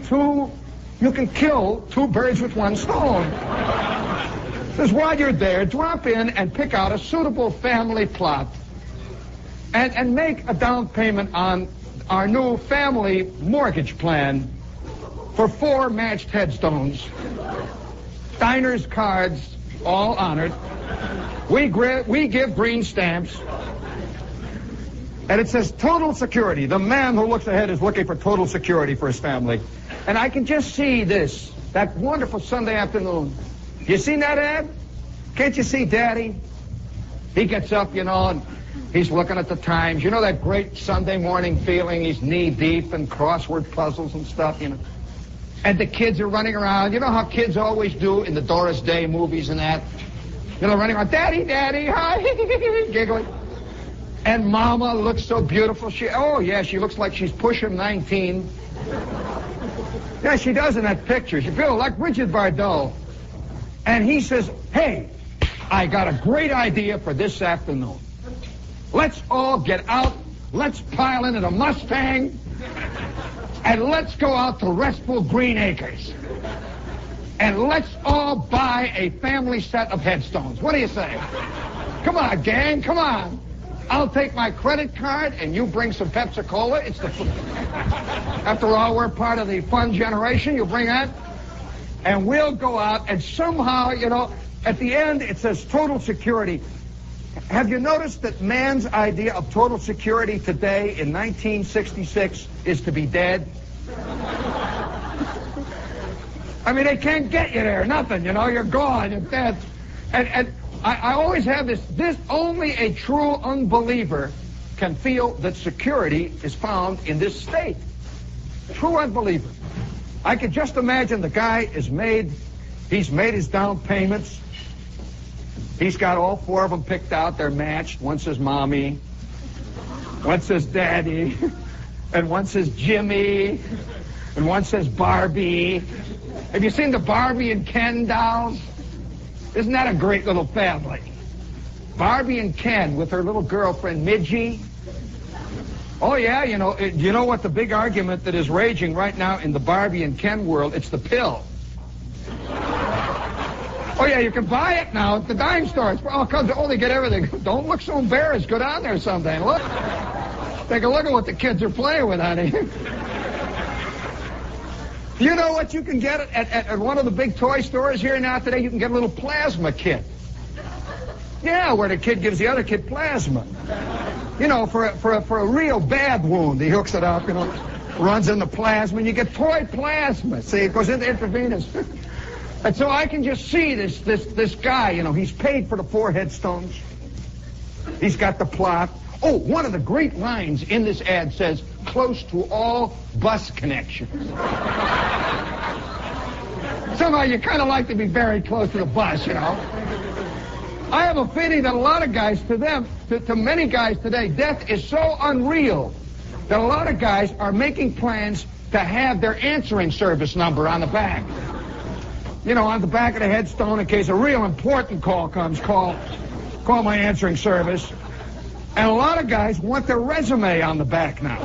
Speaker 3: kill two birds with one stone. Because while you're there, drop in and pick out a suitable family plot and make a down payment on our new family mortgage plan for 4 matched headstones. Diners, cards, all honored. We give green stamps. And it says total security. The man who looks ahead is looking for total security for his family. And I can just see that wonderful Sunday afternoon. You seen that ad? Can't you see Daddy? He gets up, you know, and he's looking at the Times. You know that great Sunday morning feeling? He's knee-deep in crossword puzzles and stuff, you know. And the kids are running around. You know how kids always do in the Doris Day movies and that? You know, running around, "Daddy, Daddy, hi," giggling. And Mama looks so beautiful. She looks like she's pushing 19. Yeah, she does in that picture. She feels like Bridget Bardot. And he says, "Hey, I got a great idea for this afternoon. Let's all get out. Let's pile into the Mustang. And let's go out to restful Green Acres. And let's all buy a family set of headstones. What do you say? Come on, gang, come on. I'll take my credit card, and you bring some Pepsi-Cola. After all, we're part of the fun generation. You bring that, and we'll go out, and somehow, you know, at the end, it says total security. Have you noticed that man's idea of total security today in 1966 is to be dead? I mean, they can't get you there, nothing, you know, you're gone, you're dead. And I always have this only a true unbeliever can feel that security is found in this state. True unbeliever. I could just imagine the guy he's made his down payments. He's got all 4 of them picked out. They're matched. One says Mommy, one says Daddy, and one says Jimmy, and one says Barbie. Have you seen the Barbie and Ken dolls? Isn't that a great little family? Barbie and Ken with her little girlfriend, Midgie. Oh, yeah, you know what the big argument that is raging right now in the Barbie and Ken world? It's the pill. Oh, yeah, you can buy it now at the dime stores. They get everything. Don't look so embarrassed. Go down there someday. Look. Take a look at what the kids are playing with, honey. You know what you can get at one of the big toy stores here now today? You can get a little plasma kit. Yeah, where the kid gives the other kid plasma. You know, for a real bad wound, he hooks it up, you know, runs in the plasma, and you get toy plasma. See, it goes into intravenous. And so I can just see this guy, you know, he's paid for the 4 headstones. He's got the plot. Oh, one of the great lines in this ad says, "Close to all bus connections." Somehow you kind of like to be very close to the bus, you know. I have a feeling that a lot of guys, to many guys today, death is so unreal that a lot of guys are making plans to have their answering service number on the back. You know, on the back of the headstone, in case a real important call comes, call my answering service. And a lot of guys want their resume on the back now.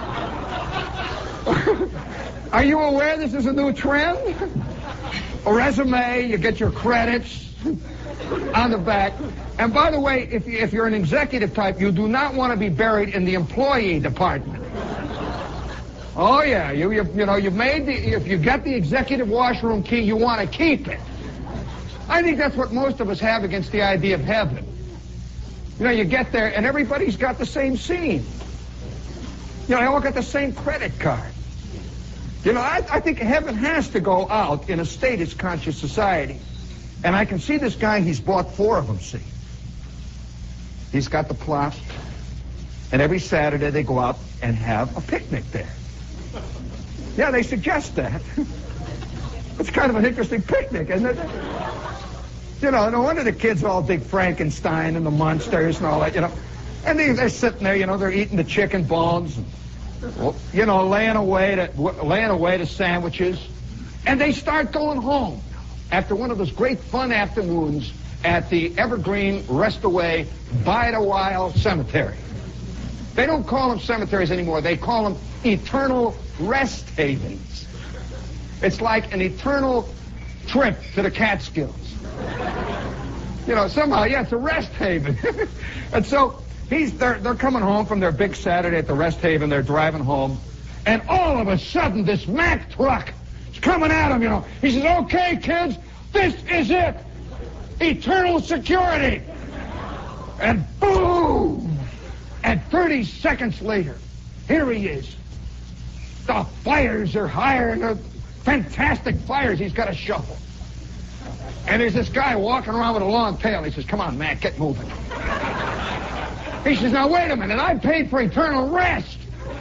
Speaker 3: Are you aware this is a new trend? A resume, you get your credits on the back. And by the way, if you're an executive type, you do not want to be buried in the employee department. Oh, yeah. You know, you've made if you got the executive washroom key, you want to keep it. I think that's what most of us have against the idea of heaven. You know, you get there, and everybody's got the same scene. You know, they all got the same credit card. You know, I think heaven has to go out in a status-conscious society. And I can see this guy, he's bought 4 of them, see. He's got the plot. And every Saturday they go out and have a picnic there. Yeah, they suggest that. It's kind of an interesting picnic, isn't it? You know, no wonder the kids all dig Frankenstein and the monsters and all that, you know. And they're sitting there, you know, they're eating the chicken bones, and, you know, laying away to sandwiches. And they start going home after one of those great fun afternoons at the Evergreen Rest-A-Way Bide-A-While Cemetery. They don't call them cemeteries anymore. They call them eternal rest havens. It's like an eternal trip to the Catskills. You know, somehow, yeah, it's a rest haven. And so they're coming home from their big Saturday at the rest haven. They're driving home. And all of a sudden, this Mack truck is coming at them, you know. He says, okay, kids, this is it. Eternal security. And boom! And 30 seconds later, here he is. The fires are higher, and they're fantastic fires. He's got a shovel. And there's this guy walking around with a long tail. He says, come on, Mac, get moving. He says, now, wait a minute. I paid for eternal rest.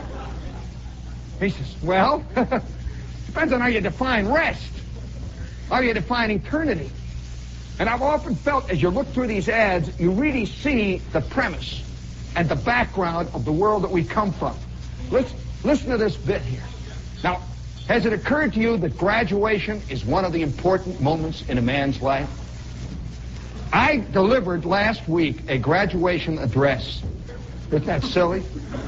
Speaker 3: He says, well, depends on how you define rest, how you define eternity. And I've often felt, as you look through these ads, you really see the premise and the background of the world that we come from. Listen to this bit here. Now, has it occurred to you that graduation is one of the important moments in a man's life? I delivered last week a graduation address. Isn't that silly?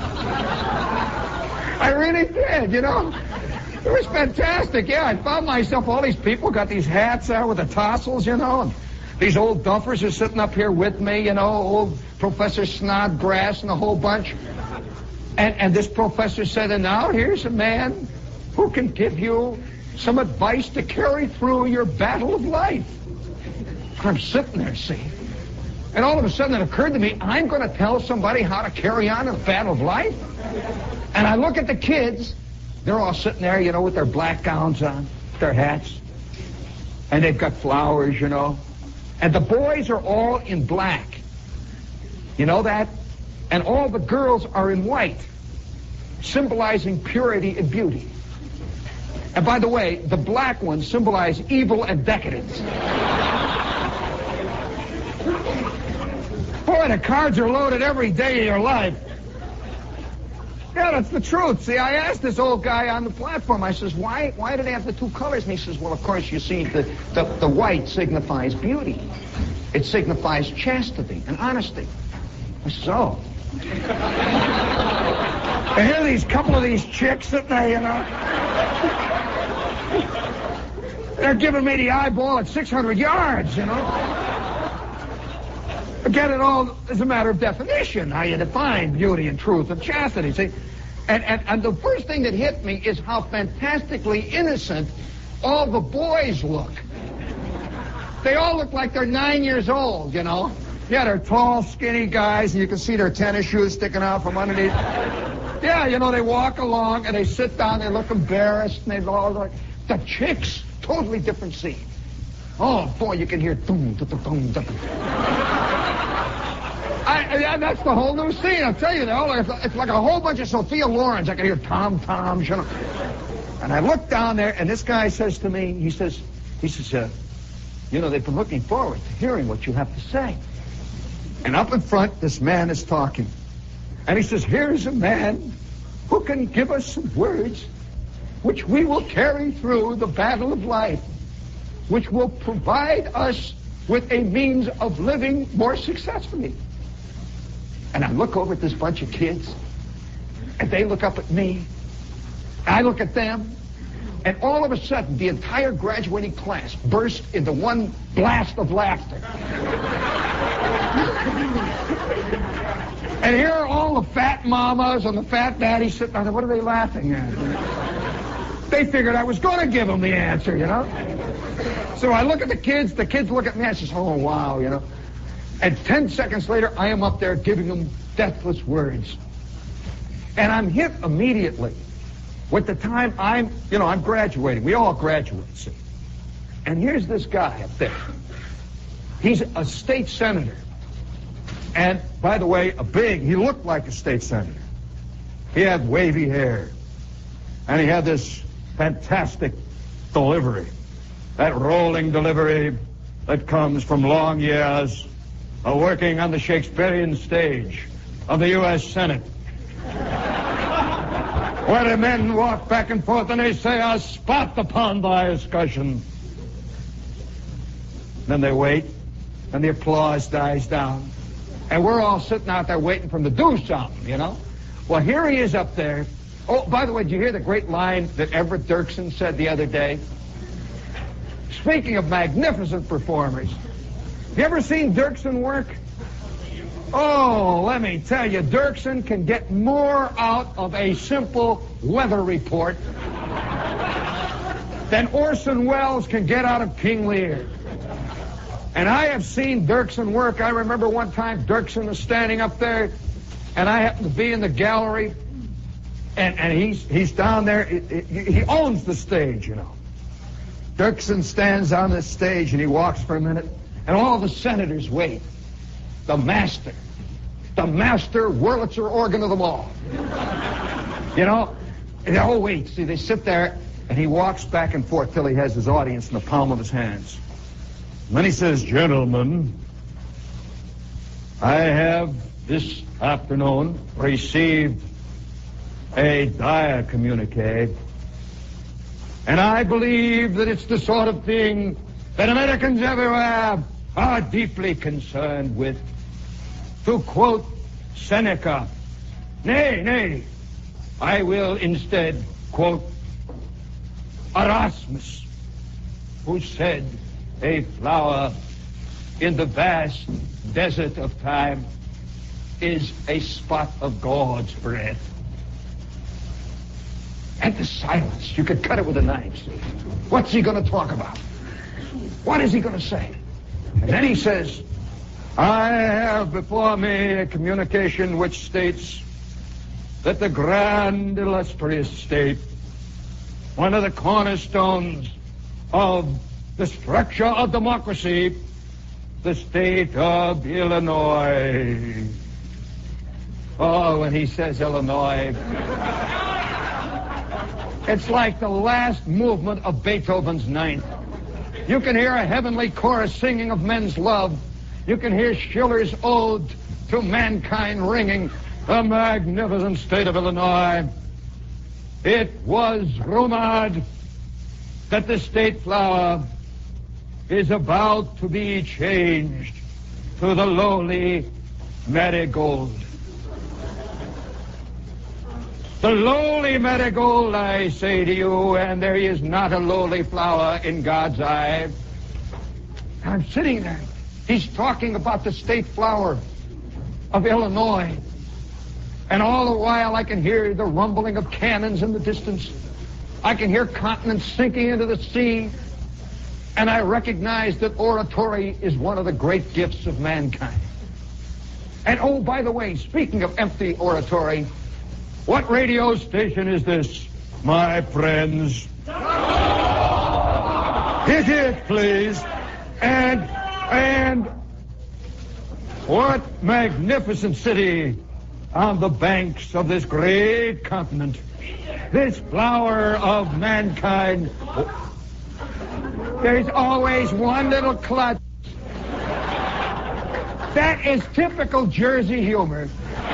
Speaker 3: I really did, you know. It was fantastic. Yeah, I found myself, all these people got these hats there with the tassels, you know, and these old duffers are sitting up here with me, you know, old Professor Snodgrass and a whole bunch. And this professor said, and now here's a man who can give you some advice to carry through your battle of life. I'm sitting there, see, and all of a sudden it occurred to me, I'm going to tell somebody how to carry on in the battle of life? And I look at the kids, they're all sitting there, you know, with their black gowns on, their hats, and they've got flowers, you know, and the boys are all in black. You know that? And all the girls are in white, symbolizing purity and beauty. And by the way, the black ones symbolize evil and decadence. Boy, the cards are loaded every day of your life. Yeah, that's the truth. See, I asked this old guy on the platform, I says, why do they have the 2 colors? And he says, well, of course, you see, the white signifies beauty. It signifies chastity and honesty. I says, oh. And here are these couple of these chicks sitting there, you know. They're giving me the eyeball at 600 yards, you know. Again, it all is a matter of definition, how you define beauty and truth and chastity, see. And the first thing that hit me is how fantastically innocent all the boys look. They all look like they're 9 years old, you know. Yeah, they're tall, skinny guys, and you can see their tennis shoes sticking out from underneath. Yeah, you know, they walk along, and they sit down, they look embarrassed, and they all like... The chicks, totally different scene. Oh, boy, you can hear... that's the whole new scene, I'll tell you. It's like a whole bunch of Sophia Lorens. I can hear tom-toms, you know. And I look down there, and this guy says to me, he says, you know, they've been looking forward to hearing what you have to say. And up in front, this man is talking. And he says, here's a man who can give us some words which we will carry through the battle of life, which will provide us with a means of living more successfully. And I look over at this bunch of kids, and they look up at me. I look at them, and all of a sudden, the entire graduating class burst into one blast of laughter. And here are all the fat mamas and the fat daddies sitting on there. What are they laughing at? They figured I was going to give them the answer, you know. So I look at the kids look at me, I says, oh, wow, you know. And 10 seconds later, I am up there giving them deathless words. And I'm hit immediately with the time I'm graduating. We all graduate, see. And here's this guy up there. He's a state senator. And, by the way, he looked like a state senator. He had wavy hair. And he had this fantastic delivery. That rolling delivery that comes from long years of working on the Shakespearean stage of the U.S. Senate. Where the men walk back and forth and they say, "A spot upon thy escutcheon." Then they wait, and the applause dies down. And we're all sitting out there waiting for him to do something, you know. Well, here he is up there. Oh, by the way, did you hear the great line that Everett Dirksen said the other day? Speaking of magnificent performers, you ever seen Dirksen work? Oh, let me tell you, Dirksen can get more out of a simple weather report than Orson Welles can get out of King Lear. And I have seen Dirksen work. I remember one time Dirksen was standing up there, and I happened to be in the gallery, and he's down there. He owns the stage, you know. Dirksen stands on the stage, and he walks for a minute, and all the senators wait. The master Wurlitzer organ of them all. You know, and they all wait. See, they sit there, and he walks back and forth till he has his audience in the palm of his hands. And then he says, "Gentlemen, I have this afternoon received a dire communique, and I believe that it's the sort of thing that Americans everywhere are deeply concerned with. To quote Seneca, nay, I will instead quote Erasmus, who said, a flower in the vast desert of time is a spot of God's breath." And the silence. You could cut it with a knife. What's he going to talk about? What is he going to say? And then he says, "I have before me a communication which states that the grand illustrious state, one of the cornerstones of the structure of democracy, the state of Illinois." Oh, when he says Illinois, it's like the last movement of Beethoven's Ninth. You can hear a heavenly chorus singing of men's love. You can hear Schiller's ode to mankind ringing, "The magnificent state of Illinois." It was rumored that the state flower is about to be changed to the lowly marigold. The lowly marigold, I say to you, and there is not a lowly flower in God's eye. And I'm sitting there. He's talking about the state flower of Illinois. And all the while I can hear the rumbling of cannons in the distance. I can hear continents sinking into the sea. And I recognize that oratory is one of the great gifts of mankind. And oh, by the way, speaking of empty oratory, what radio station is this, my friends? Hit it, please. And what magnificent city on the banks of this great continent, this flower of mankind. There's always one little clutch. That is typical Jersey humor.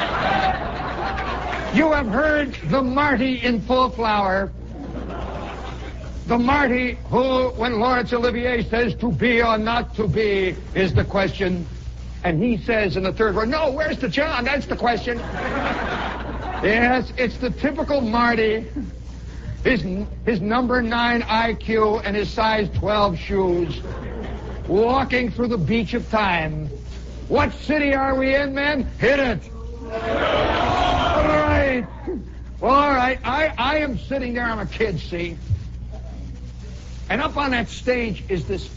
Speaker 3: You have heard the Marty in full flower. The Marty who, when Laurence Olivier says to be or not to be, is the question. And he says in the third word, "No, where's the John? That's the question." Yes, it's the typical Marty. His number 9 IQ and his size 12 shoes, walking through the beach of time. What city are we in, men? Hit it. All right. I am sitting there. I'm a kid, see? And up on that stage is this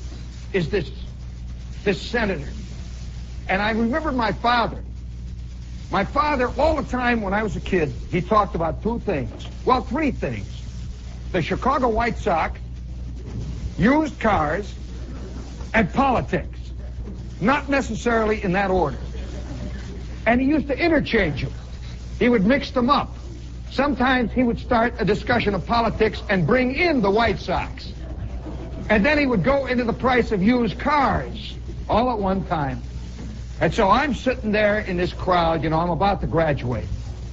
Speaker 3: senator. And I remember my father. My father, all the time when I was a kid, he talked about two things. Well, three things. The Chicago White Sox, used cars, and politics. Not necessarily in that order. And he used to interchange them. He would mix them up. Sometimes he would start a discussion of politics and bring in the White Sox. And then he would go into the price of used cars all at one time. And so I'm sitting there in this crowd, I'm about to graduate.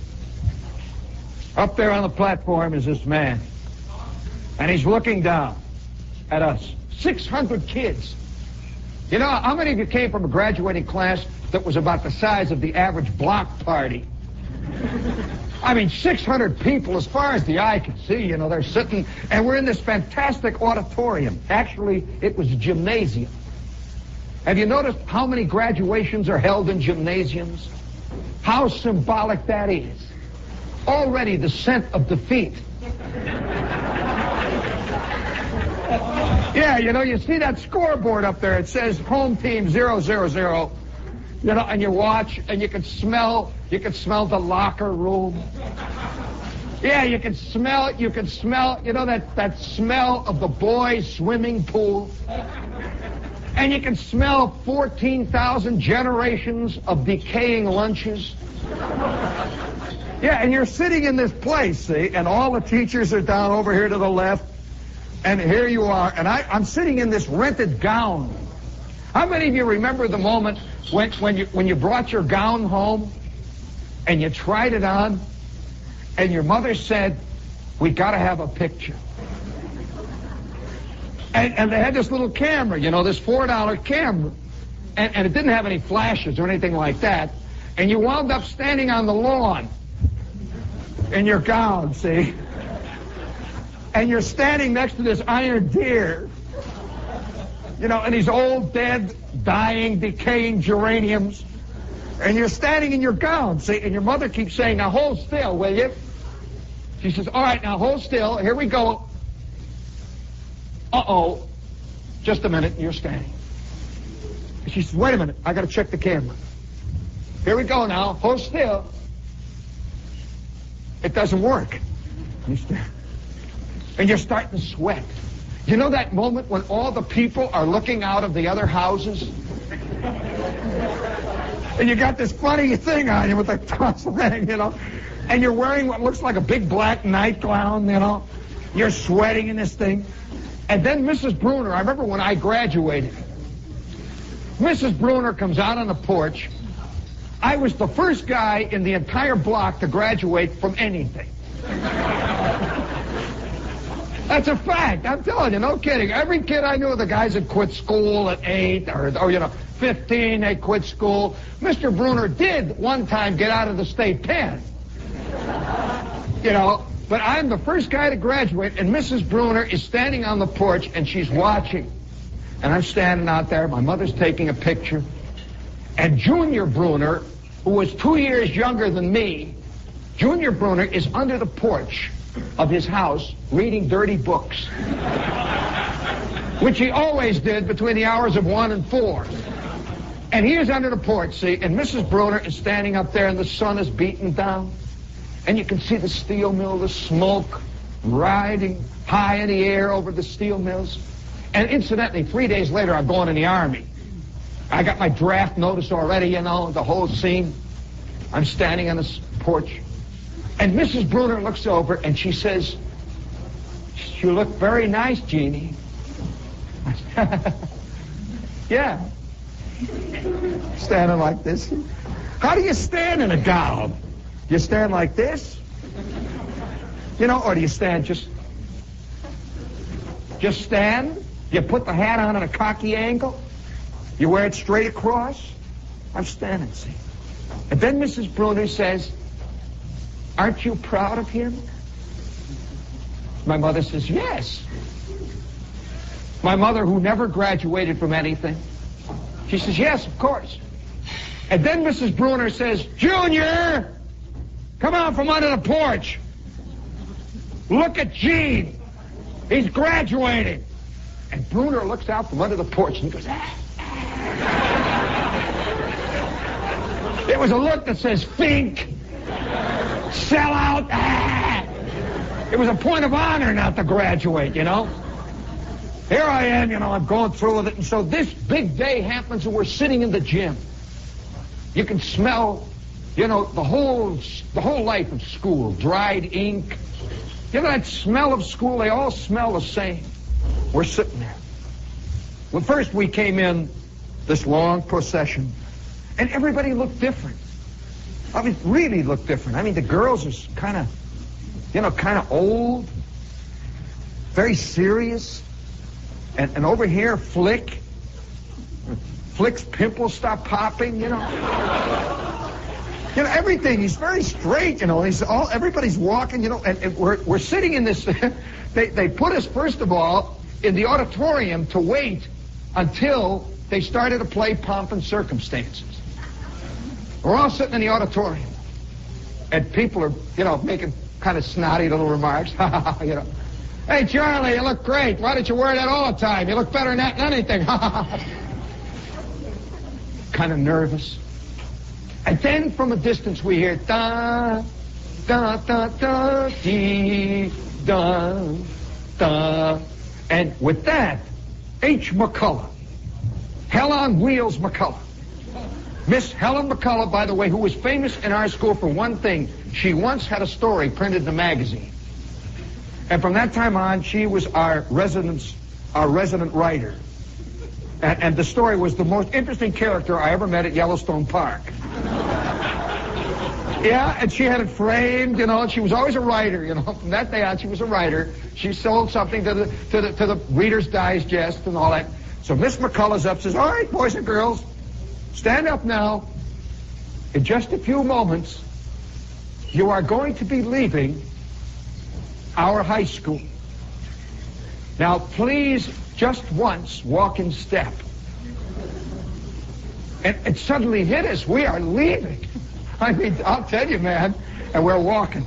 Speaker 3: Up there on the platform is this man. And he's looking down at us. 600 kids. How many of you came from a graduating class that was about the size of the average block party? 600 people as far as the eye can see, they're sitting, and we're in this fantastic auditorium. Actually, it was a gymnasium. Have you noticed how many graduations are held in gymnasiums? How symbolic that is. Already the scent of defeat. Yeah, you see that scoreboard up there. It says home team 0-0-0. And you watch, and you can smell the locker room. Yeah, you can smell, that smell of the boys' swimming pool. And you can smell 14,000 generations of decaying lunches. Yeah, and you're sitting in this place, see, and all the teachers are down over here to the left, and here you are, and I'm sitting in this rented gown. How many of you remember the moment when you brought your gown home and you tried it on and your mother said, "We got to have a picture"? And they had this little camera, this $4 camera, and it didn't have any flashes or anything like that, and you wound up standing on the lawn in your gown, see? And you're standing next to this iron deer, and these old, dead, dying, decaying geraniums. And you're standing in your gown, see? And your mother keeps saying, "Now hold still, will you?" She says, "All right, now hold still. Here we go." Uh-oh. Just a minute, and you're standing. And she says, "Wait a minute. I got to check the camera. Here we go now. Hold still." It doesn't work. And you're starting to sweat. You know that moment when all the people are looking out of the other houses? And you got this funny thing on you with a tussle thing, and you're wearing what looks like a big black nightgown, You're sweating in this thing. And then Mrs. Bruner, I remember when I graduated, Mrs. Bruner comes out on the porch. I was the first guy in the entire block to graduate from anything. That's a fact. I'm telling you, no kidding. Every kid I knew, the guys had quit school at 8 or 15, they quit school. Mr. Bruner did one time get out of the state pen. But I'm the first guy to graduate, and Mrs. Bruner is standing on the porch, and she's watching. And I'm standing out there. My mother's taking a picture. And Junior Bruner, who was 2 years younger than me, Junior Bruner is under the porch of his house reading dirty books, which he always did between the hours of 1 and 4. And he is under the porch, see, and Mrs. Bruner is standing up there, and the sun is beating down. And you can see the steel mill, the smoke riding high in the air over the steel mills. And incidentally, 3 days later, I'm going in the Army. I got my draft notice already, the whole scene. I'm standing on this porch. And Mrs. Bruner looks over, and she says, "You look very nice, Jeannie." Yeah. Standing like this. How do you stand in a gown? You stand like this? Or do you stand just stand? You put the hat on at a cocky angle? You wear it straight across? I'm standing, see. And then Mrs. Bruner says, "Aren't you proud of him?" My mother says, "Yes." My mother, who never graduated from anything, she says, "Yes, of course." And then Mrs. Bruner says, Junior, come out from under the porch. Look at Gene. He's graduating. And Bruner looks out from under the porch and he goes, ah. It was a look that says, Fink, sell out, ah. It was a point of honor not to graduate, you know. Here I am, you know, I'm going through with it. And so this big day happens and we're sitting in the gym. You can smell, you know, the whole life of school, dried ink. You know that smell of school? They all smell the same. We're sitting there. Well, first we came in this long procession, and everybody looked different. I mean, really looked different. I mean, the girls are kind of old, very serious. And over here, Flick's pimples stop popping, you know. You know, everything. He's very straight, you know. Everybody's walking, you know, and we're sitting in this. They put us, first of all, in the auditorium to wait until they started to play Pomp and Circumstances. We're all sitting in the auditorium, and people are, you know, making kind of snotty little remarks, you know. Hey, Charlie, you look great. Why don't you wear that all the time? You look better than that than anything. Kind of nervous. And then from a distance we hear da, da, da, da, dee, da, da. And with that, H. McCullough, Hell on Wheels McCullough. Miss Helen McCullough, by the way, who was famous in our school for one thing. She once had a story printed in a magazine. And from that time on, she was our resident writer. And the story was the most interesting character I ever met at Yellowstone Park. Yeah, and she had it framed, you know, and she was always a writer, you know. From that day on, she was a writer. She sold something to the Reader's Digest and all that. So Miss McCullough's up, says, all right, boys and girls, stand up now. In just a few moments, you are going to be leaving our high school. Now, please, just once, walk in step. And it suddenly hit us. We are leaving. I mean, I'll tell you, man. And we're walking.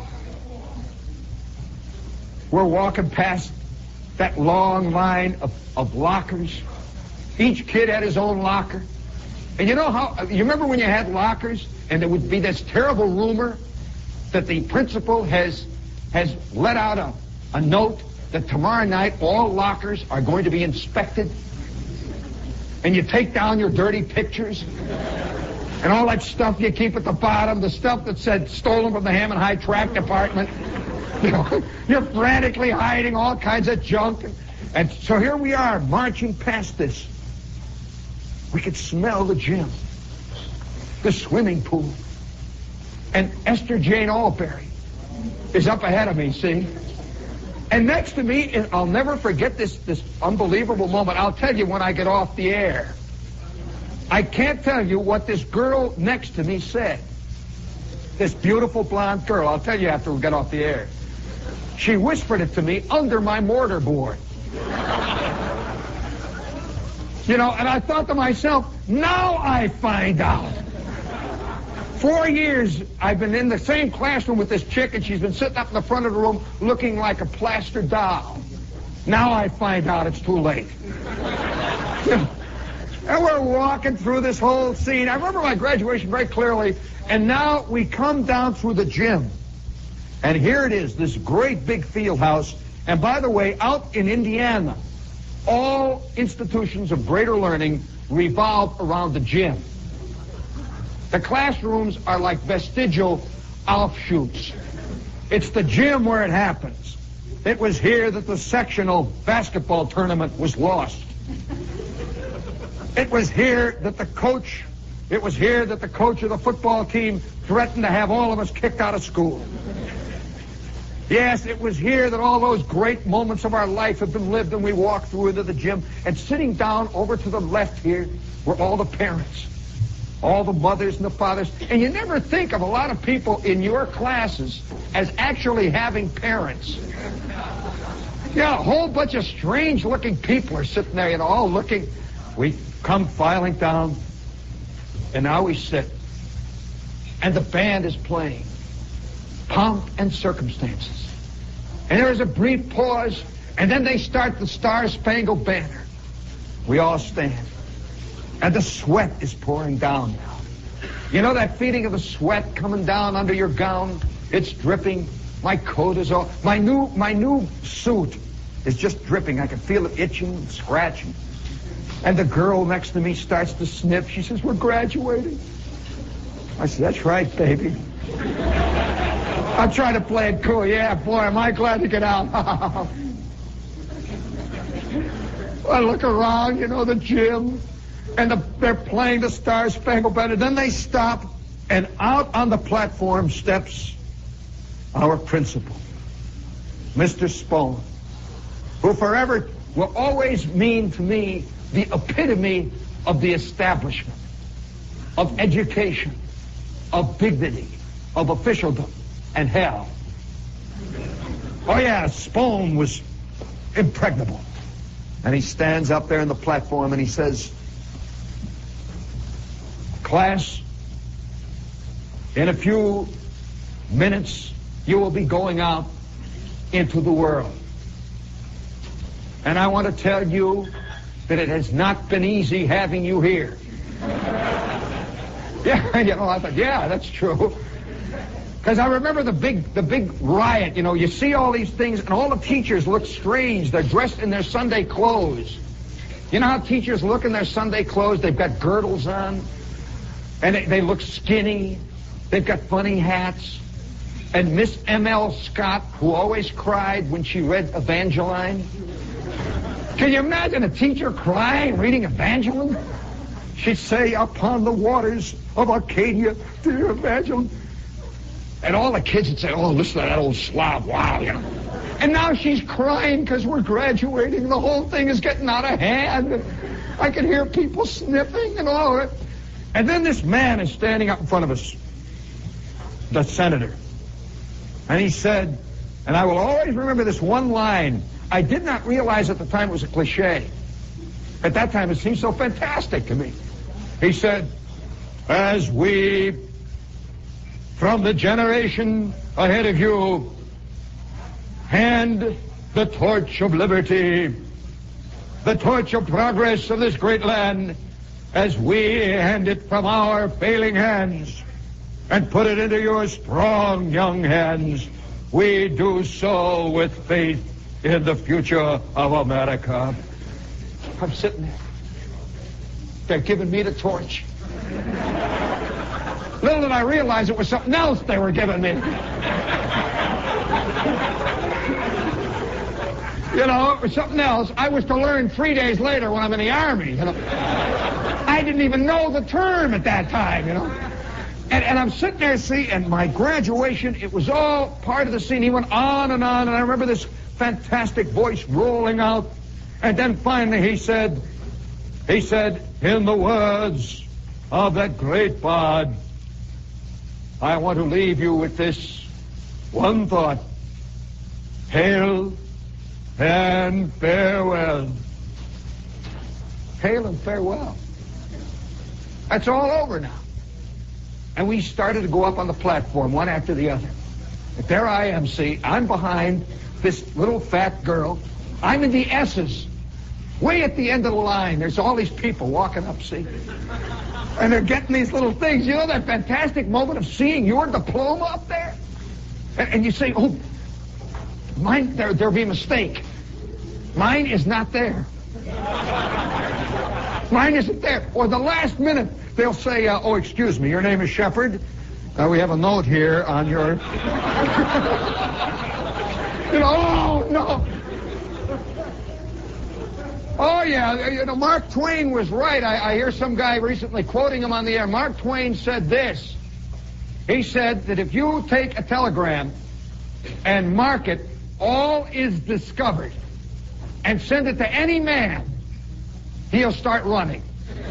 Speaker 3: We're walking past that long line of lockers. Each kid had his own locker. And you know how, you remember when you had lockers and there would be this terrible rumor that the principal has let out a note that tomorrow night all lockers are going to be inspected, and you take down your dirty pictures and all that stuff you keep at the bottom, the stuff that said stolen from the Hammond High Track Department. You know, you're frantically hiding all kinds of junk. And so here we are marching past this. We could smell the gym, the swimming pool, and Esther Jane Albury is up ahead of me, see? And next to me, I'll never forget this unbelievable moment. I'll tell you when I get off the air. I can't tell you what this girl next to me said. This beautiful blonde girl. I'll tell you after we get off the air. She whispered it to me under my mortarboard. You know, and I thought to myself, now I find out. 4 years I've been in the same classroom with this chick, and she's been sitting up in the front of the room looking like a plaster doll. Now I find out it's too late. And we're walking through this whole scene. I remember my graduation very clearly, and now we come down through the gym. And here it is, this great big field house. And by the way, out in Indiana, all institutions of greater learning revolve around the gym. The classrooms are like vestigial offshoots. It's the gym where it happens. It was here that the sectional basketball tournament was lost. It was here that the coach of the football team threatened to have all of us kicked out of school. Yes, it was here that all those great moments of our life have been lived, and we walked through into the gym. And sitting down over to the left here were all the parents, all the mothers and the fathers. And you never think of a lot of people in your classes as actually having parents. Yeah, a whole bunch of strange-looking people are sitting there, you know, all looking. We come filing down. And now we sit, and the band is playing Pomp and Circumstances. And there is a brief pause, and then they start the Star-Spangled Banner. We all stand, and the sweat is pouring down now. You know that feeling of the sweat coming down under your gown? It's dripping. My coat is all... My new suit is just dripping. I can feel it itching and scratching. And the girl next to me starts to sniff. She says, we're graduating. I said, that's right, baby. I'm trying to play it cool. Yeah, boy, am I glad to get out. I look around, you know, the gym, and they're playing the Star-Spangled Banner. Then they stop, and out on the platform steps our principal, Mr. Spohn, who forever will always mean to me the epitome of the establishment, of education, of dignity, of officialdom, and hell. Oh, yeah, Spohn was impregnable. And he stands up there on the platform and he says, class, in a few minutes, you will be going out into the world. And I want to tell you that it has not been easy having you here. Yeah, you know, I thought, yeah, that's true. Because I remember the big riot, you know, you see all these things, and all the teachers look strange. They're dressed in their Sunday clothes. You know how teachers look in their Sunday clothes? They've got girdles on, and they look skinny. They've got funny hats. And Miss M.L. Scott, who always cried when she read Evangeline. Can you imagine a teacher crying, reading Evangeline? She'd say, upon the waters of Arcadia, dear Evangeline. And all the kids would say, oh, listen to that old slob, wow, you know. And now she's crying because we're graduating. The whole thing is getting out of hand. I can hear people sniffing and all of it. And then this man is standing up in front of us, the senator. And he said, and I will always remember this one line. I did not realize at the time it was a cliche. At that time, it seemed so fantastic to me. He said, as we, from the generation ahead of you, hand the torch of liberty, the torch of progress of this great land, as we hand it from our failing hands and put it into your strong young hands, we do so with faith in the future of America. I'm sitting there. They're giving me the torch. Little did I realize it was something else they were giving me. You know, it was something else. I was to learn 3 days later when I'm in the Army, you know. I didn't even know the term at that time, you know. And I'm sitting there, see, and my graduation, it was all part of the scene. He went on, and I remember this fantastic voice rolling out. And then finally he said, in the words of that great bard, I want to leave you with this one thought. Hail and farewell. Hail and farewell. That's all over now. And we started to go up on the platform, one after the other. But there I am, see, I'm behind this little fat girl. I'm in the S's. Way at the end of the line, there's all these people walking up, see? And they're getting these little things. You know that fantastic moment of seeing your diploma up there? And you say, oh, mine, there'll be a mistake. Mine is not there. Mine isn't there. Or the last minute, they'll say, oh, excuse me, your name is Shepard. We have a note here on your... You know, oh, no. Oh, yeah, you know, Mark Twain was right. I hear some guy recently quoting him on the air. Mark Twain said this. He said that if you take a telegram and mark it, all is discovered, and send it to any man, he'll start running.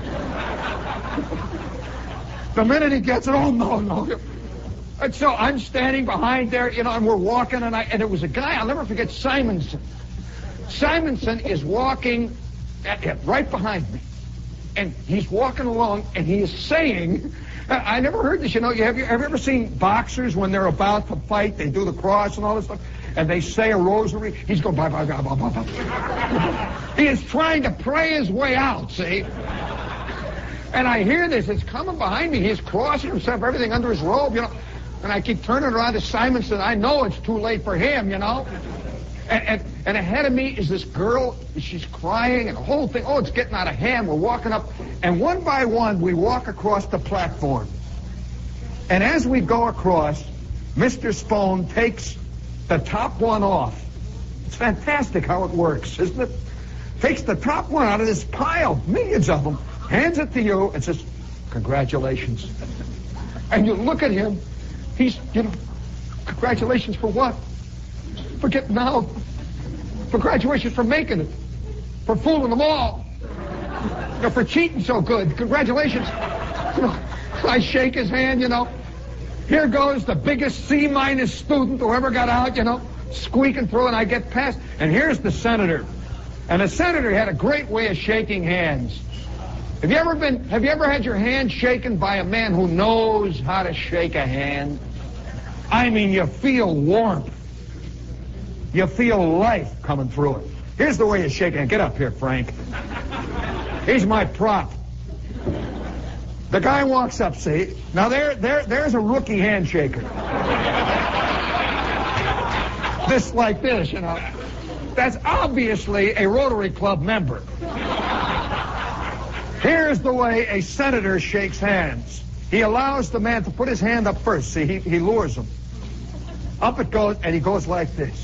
Speaker 3: The minute he gets it, oh, no. And so I'm standing behind there, you know, and we're walking, and it was a guy, I'll never forget, Simonson. Simonson is walking right behind me. and he's walking along, and he is saying, I never heard this, you know, have you ever seen boxers when they're about to fight, they do the cross and all this stuff, and they say a rosary? He's going, blah, blah, blah, blah, blah, blah. He is trying to pray his way out, see? And I hear this, it's coming behind me, he's crossing himself, everything under his robe, you know, and I keep turning around to Simonson, I know it's too late for him, you know? And ahead of me is this girl, she's crying, and the whole thing, oh, it's getting out of hand. We're walking up, and one by one, we walk across the platform. And as we go across, Mr. Spohn takes the top one off. It's fantastic how it works, isn't it? Takes the top one out of this pile, millions of them, hands it to you, and says, congratulations. And you look at him, he's, you know, congratulations for what? For getting out. For graduation, for making it. For fooling them all. You know, for cheating so good. Congratulations. You know, I shake his hand, you know. Here goes the biggest C- student who ever got out, you know, squeaking through, and I get past. And here's the senator. And the senator had a great way of shaking hands. Have you ever had your hand shaken by a man who knows how to shake a hand? I mean, you feel warmth. You feel life coming through it. Here's the way you shake it. Get up here, Frank. He's my prop. The guy walks up, see? Now, there's a rookie handshaker. This like this, you know. That's obviously a Rotary Club member. Here's the way a senator shakes hands. He allows the man to put his hand up first. See, he lures him. Up it goes, and he goes like this.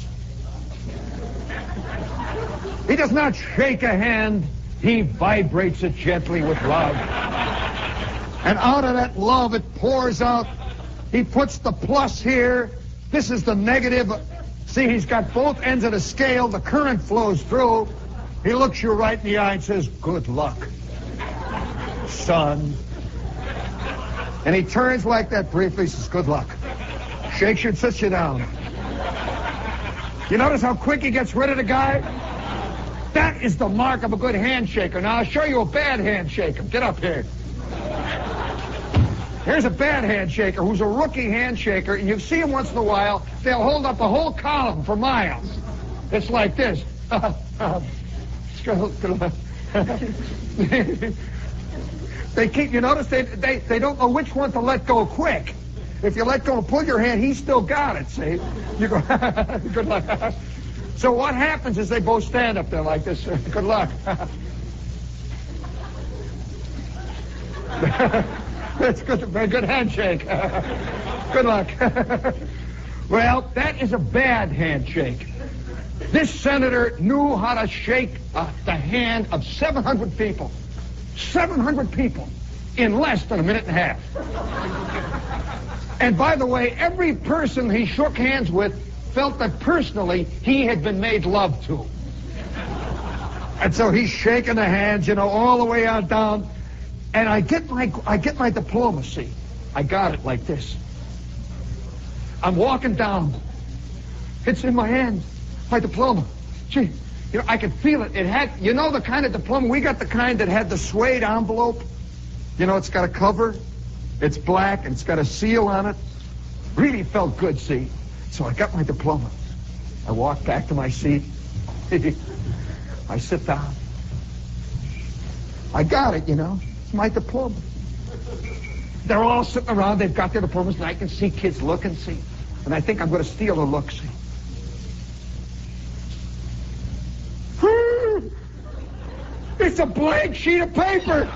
Speaker 3: He does not shake a hand. He vibrates it gently with love. And out of that love, it pours out. He puts the plus here. This is the negative. See, he's got both ends of the scale. The current flows through. He looks you right in the eye and says, good luck, son. And he turns like that briefly, says, good luck. Shakes you and sits you down. You notice how quick he gets rid of the guy? That is the mark of a good handshaker. Now, I'll show you a bad handshaker. Get up here. Here's a bad handshaker who's a rookie handshaker, and you see him once in a while. They'll hold up a whole column for miles. It's like this. They keep, you notice, they don't know which one to let go quick. If you let go and pull your hand, he's still got it, see? You go, good luck. So what happens is they both stand up there like this. Good luck. That's good, very good handshake. Good luck. Well, that is a bad handshake. This senator knew how to shake the hand of 700 people. 700 people in less than a minute and a half. And by the way, every person he shook hands with felt that personally he had been made love to. And so he's shaking the hands, you know, all the way on down. And I get my diplomacy. I got it like this. I'm walking down. It's in my hand, my diploma. Gee, you know, I could feel it. It had, you know, the kind of diploma, we got the kind that had the suede envelope. You know, it's got a cover. It's black, and it's got a seal on it. Really felt good, see? So I got my diploma. I walked back to my seat. I sit down. I got it, you know. It's my diploma. They're all sitting around. They've got their diplomas, and I can see kids looking, see? And I think I'm going to steal a look, see? It's a blank sheet of paper.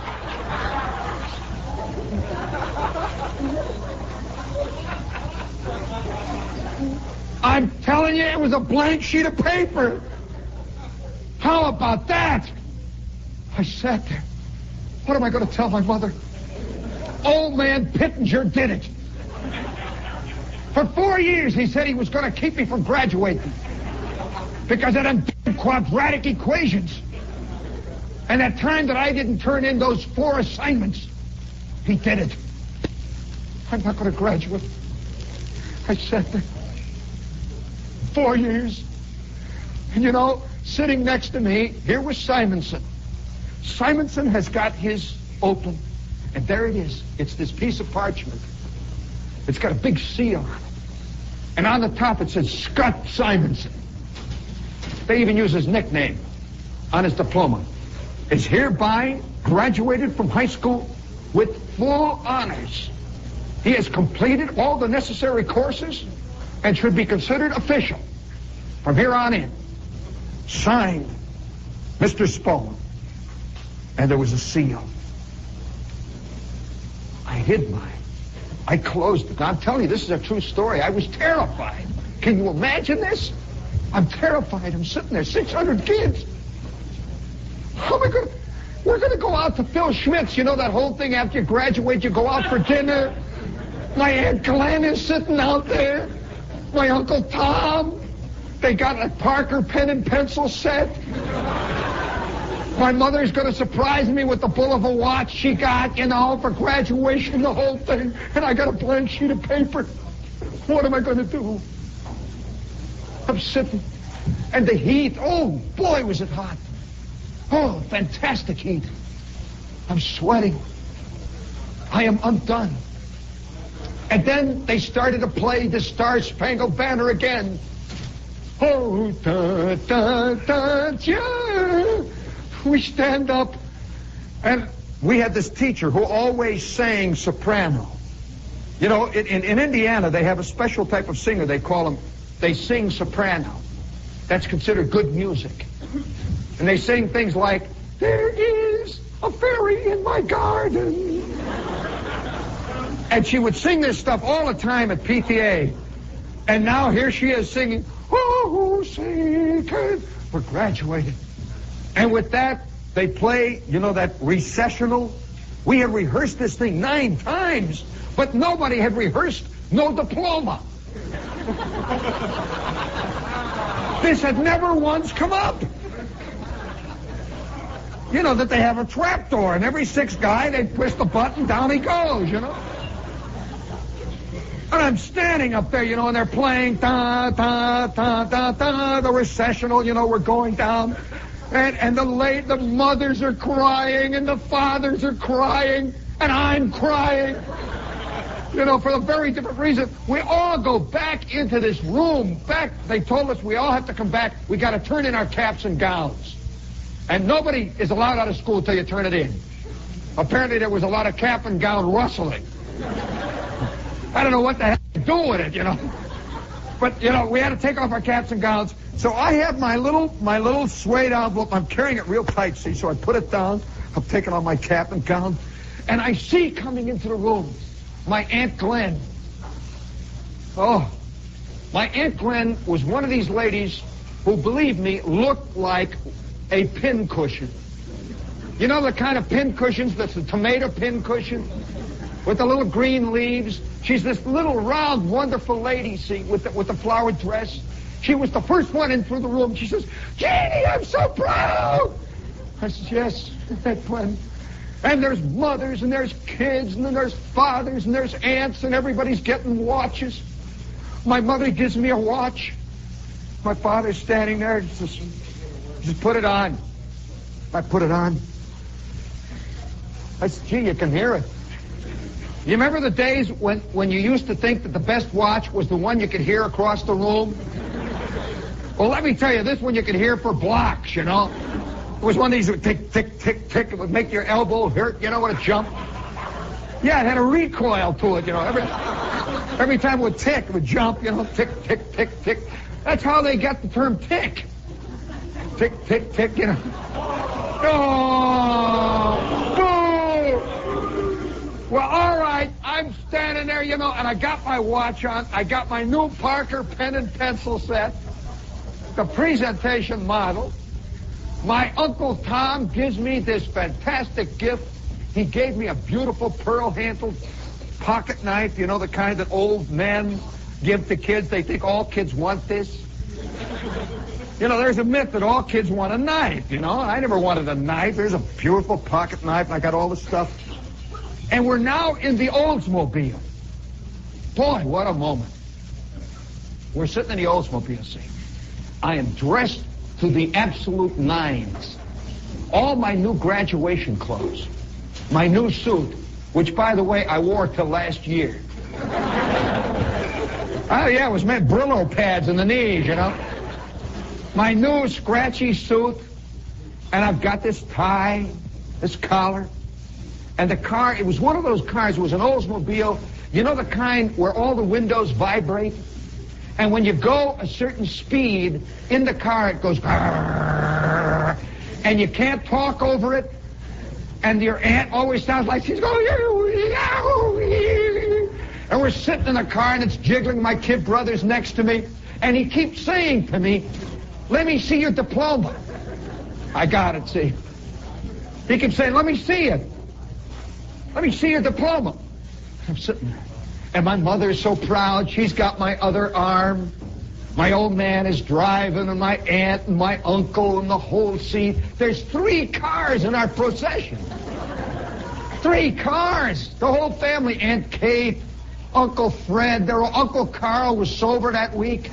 Speaker 3: I'm telling you, it was a blank sheet of paper. How about that? I sat there. What am I going to tell my mother? Old man Pittenger did it. For 4 years, he said he was going to keep me from graduating because of them quadratic equations. And that time that I didn't turn in those 4 assignments, he did it. I'm not going to graduate. I sat there 4 years. And you know, sitting next to me, here was Simonson. Simonson has got his open, and there it is. It's this piece of parchment. It's got a big seal on it. And on the top it says Scott Simonson. They even use his nickname on his diploma. Is hereby graduated from high school with full honors. He has completed all the necessary courses and should be considered official from here on in. Signed, Mr. Spohn. And there was a seal. I hid mine. I closed it. I'm telling you, this is a true story. I was terrified. Can you imagine this? I'm terrified. I'm sitting there, 600 kids. How am I going to... We're going to go out to Phil Schmidt's. You know that whole thing after you graduate, you go out for dinner. My Aunt Glenn is sitting out there. My Uncle Tom. They got a Parker pen and pencil set. My mother's going to surprise me with the bull of a watch she got, you know, for graduation, the whole thing. And I got a blank sheet of paper. What am I going to do? I'm sitting. And the heat, oh, boy, was it hot. Oh, fantastic heat. I'm sweating. I am undone. And then they started to play the Star Spangled Banner again. Oh, da, da, da, da. We stand up, and we had this teacher who always sang soprano. You know, in Indiana, they have a special type of singer. They sing soprano. That's considered good music. And they sing things like, there is a fairy in my garden. And she would sing this stuff all the time at PTA. And now here she is singing, oh, Satan. We're graduating. And with that, they play, you know, that recessional. We had rehearsed this thing 9 times, but nobody had rehearsed no diploma. This had never once come up. You know, that they have a trapdoor, and every 6th guy, they push the button, down he goes, you know. And I'm standing up there, you know, and they're playing, da, da, da, da, da, the recessional, you know, we're going down. And the mothers are crying, and the fathers are crying, and I'm crying. You know, for a very different reason. We all go back into this room. They told us we all have to come back. We got to turn in our caps and gowns. And nobody is allowed out of school until you turn it in. Apparently there was a lot of cap and gown rustling. I don't know what the hell to do with it, you know. But, you know, we had to take off our caps and gowns. So I have my little suede envelope. I'm carrying it real tight, see, so I put it down. I'm taking off my cap and gown. And I see coming into the room my Aunt Glenn. Oh, my Aunt Glenn was one of these ladies who, believe me, looked like a pin cushion. You know the kind of pin cushions, that's the tomato pin cushion with the little green leaves? She's this little round, wonderful lady, see, with the flowered dress. She was the first one in through the room. She says, Jeannie, I'm so proud. I said, yes, Aunt Glenn. And there's mothers, and there's kids, and then there's fathers, and there's aunts, and everybody's getting watches. My mother gives me a watch. My father's standing there, just put it on. I put it on. I said, gee, you can hear it. You remember the days when you used to think that the best watch was the one you could hear across the room? Well, let me tell you, this one you could hear for blocks, you know. It was one of these that would tick, tick, tick, tick. It would make your elbow hurt, you know, when it jumped. Yeah, it had a recoil to it, you know. Every time it would tick, it would jump, you know, tick, tick, tick, tick. That's how they got the term tick. Tick, tick, tick, you know. Oh, boo! Well, all right, I'm standing there, you know, and I got my watch on. I got my new Parker pen and pencil set, the presentation model. My Uncle Tom gives me this fantastic gift. He gave me a beautiful pearl-handled pocket knife, you know, the kind that old men give to kids. They think all kids want this. You know, there's a myth that all kids want a knife, you know. I never wanted a knife. There's a beautiful pocket knife, and I got all the stuff. And we're now in the Oldsmobile. Boy, what a moment. We're sitting in the Oldsmobile, see. I am dressed to the absolute nines. all my new graduation clothes, my new suit, which, by the way, I wore till last year. Oh, yeah, it was meant Brillo pads in the knees, you know. My new scratchy suit, and I've got this tie, this collar, and the car, it was one of those cars, it was an Oldsmobile, you know the kind where all the windows vibrate? And when you go a certain speed in the car, it goes, and you can't talk over it, and your aunt always sounds like she's going, and we're sitting in the car, and it's jiggling. My kid brother's next to me, and he keeps saying to me, let me see your diploma. I got it, see. He keeps saying, let me see it. Let me see your diploma. I'm sitting there. And my mother is so proud. She's got my other arm. My old man is driving, and my aunt and my uncle and the whole seat. There's 3 cars in our procession. 3 cars. The whole family. Aunt Kate, Uncle Fred. Uncle Carl was sober that week.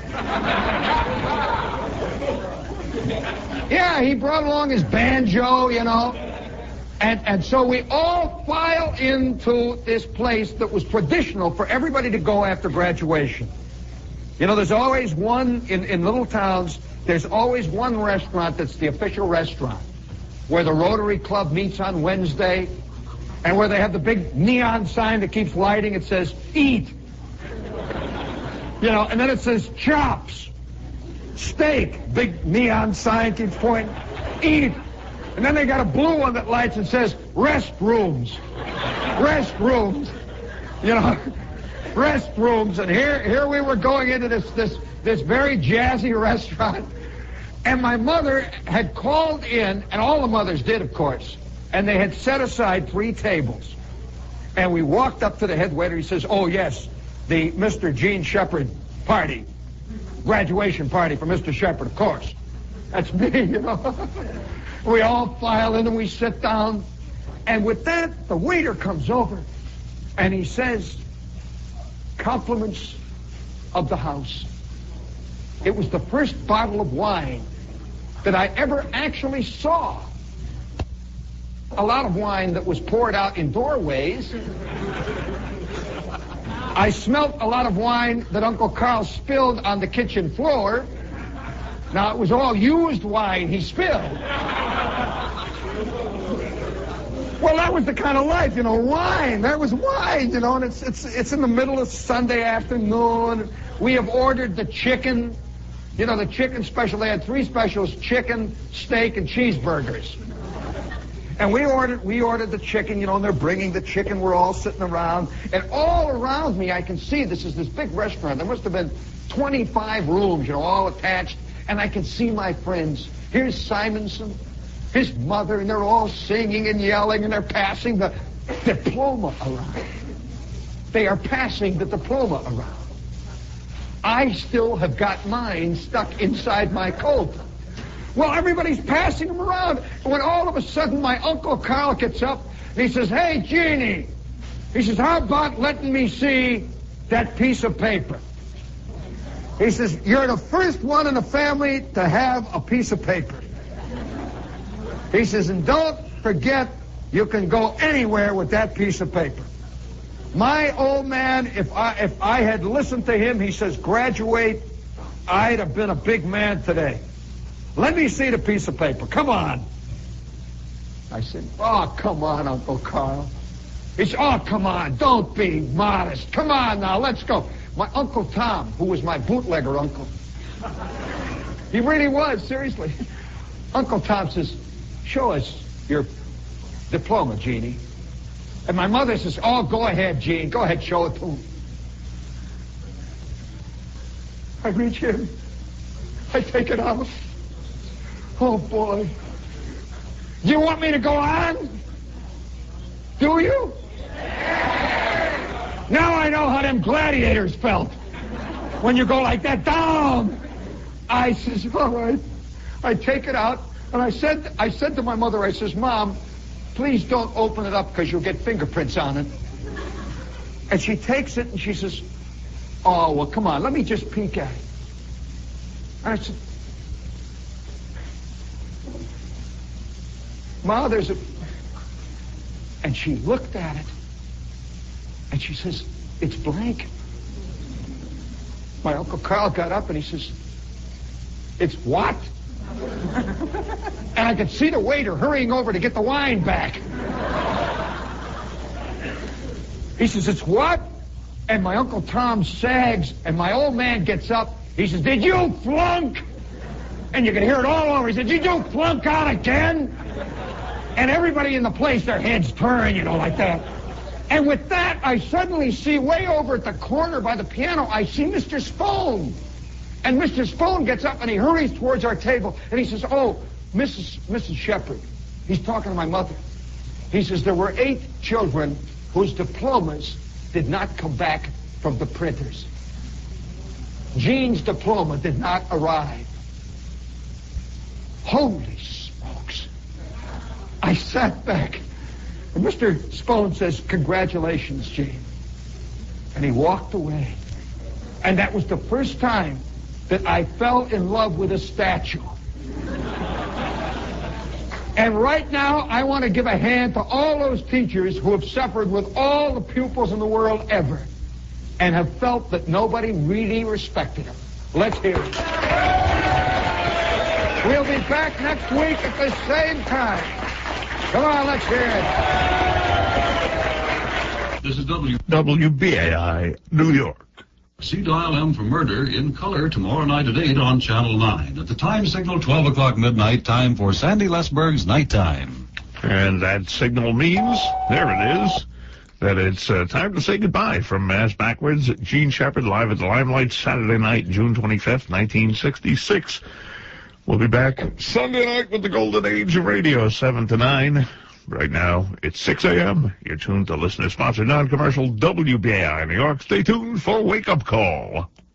Speaker 3: Yeah, he brought along his banjo, you know. And so we all file into this place that was traditional for everybody to go after graduation. You know, there's always one, in little towns, there's always one restaurant that's the official restaurant, where the Rotary Club meets on Wednesday, and where they have the big neon sign that keeps lighting. It says, eat. You know, and then it says, chops. Steak. Big neon sign keeps pointing, eat. And then they got a blue one that lights and says, restrooms. Restrooms. You know, restrooms. And here we were going into this very jazzy restaurant. And my mother had called in, and all the mothers did, of course, and they had set aside 3 tables. And we walked up to the head waiter. He says, oh, yes, the Mr. Gene Shepard party. Graduation party for Mr. Shepard, of course. That's me, you know. We all file in and we sit down. And with that, the waiter comes over and he says, compliments of the house. It was the first bottle of wine that I ever actually saw. A lot of wine that was poured out in doorways. I smelt a lot of wine that Uncle Carl spilled on the kitchen floor. Now, it was all used wine he spilled. Well, that was the kind of life, you know, wine. That was wine, you know, and it's in the middle of Sunday afternoon. We have ordered the chicken, you know, the chicken special. They had 3 specials, chicken, steak, and cheeseburgers. And we ordered the chicken, you know, and they're bringing the chicken. We're all sitting around. And all around me, I can see this big restaurant. There must have been 25 rooms, you know, all attached. And I can see my friends. Here's Simonson, his mother, and they're all singing and yelling, and they're passing the diploma around. They are passing the diploma around. I still have got mine stuck inside my coat. Well, everybody's passing them around. And when all of a sudden my Uncle Carl gets up, and he says, hey, Jeannie. He says, how about letting me see that piece of paper? He says, you're the first one in the family to have a piece of paper. He says, and don't forget, you can go anywhere with that piece of paper. My old man, if I had listened to him, he says, graduate, I'd have been a big man today. Let me see the piece of paper. Come on. I said, oh, come on, Uncle Carl. He said, oh, come on, don't be modest. Come on now, let's go. My Uncle Tom, who was my bootlegger uncle. He really was, seriously. Uncle Tom says, show us your diploma, Jeannie. And my mother says, oh, go ahead, Gene. Go ahead, show it to him. I reach in. I take it out. Oh, boy. You want me to go on? Do you? Now I know how them gladiators felt. When you go like that, down. I says, all right. I take it out, and I said to my mother, I says, Mom, please don't open it up because you'll get fingerprints on it. And she takes it, and she says, oh, well, come on, let me just peek at it. And I said, Ma, there's a... And she looked at it, and she says, it's blank. My Uncle Carl got up and he says, it's what? And I could see the waiter hurrying over to get the wine back. He says, it's what? And my Uncle Tom sags, and my old man gets up. He says, did you flunk? And you can hear it all over. He said, did you flunk out again? And everybody in the place, their heads turn, like that. And with that, I suddenly see way over at the corner by the piano, I see Mr. Spohn. And Mr. Spohn gets up and he hurries towards our table. And he says, oh, Mrs. Shepard. He's talking to my mother. He says, there were 8 children whose diplomas did not come back from the printers. Jean's diploma did not arrive. Holy smokes. I sat back. And Mr. Spohn says, congratulations, Gene. And he walked away. And that was the first time that I fell in love with a statue. And right now, I want to give a hand to all those teachers who have suffered with all the pupils in the world ever and have felt that nobody really respected them. Let's hear it. We'll be back next week at the same time. Come on, let's hear it.
Speaker 2: This is
Speaker 1: WBAI, New York.
Speaker 2: See Dial M for Murder in color tomorrow night at 8 on Channel 9. At the time signal, 12 o'clock midnight, time for Sandy Lesberg's Nighttime.
Speaker 1: And that signal means, there it is, that it's time to say goodbye from Mass Backwards. Gene Shepard live at the Limelight Saturday night, June 25th, 1966. We'll be back Sunday night with the Golden Age of Radio, 7 to 9. Right now, it's 6 a.m. You're tuned to listener-sponsored non-commercial WBAI New York. Stay tuned for Wake Up Call.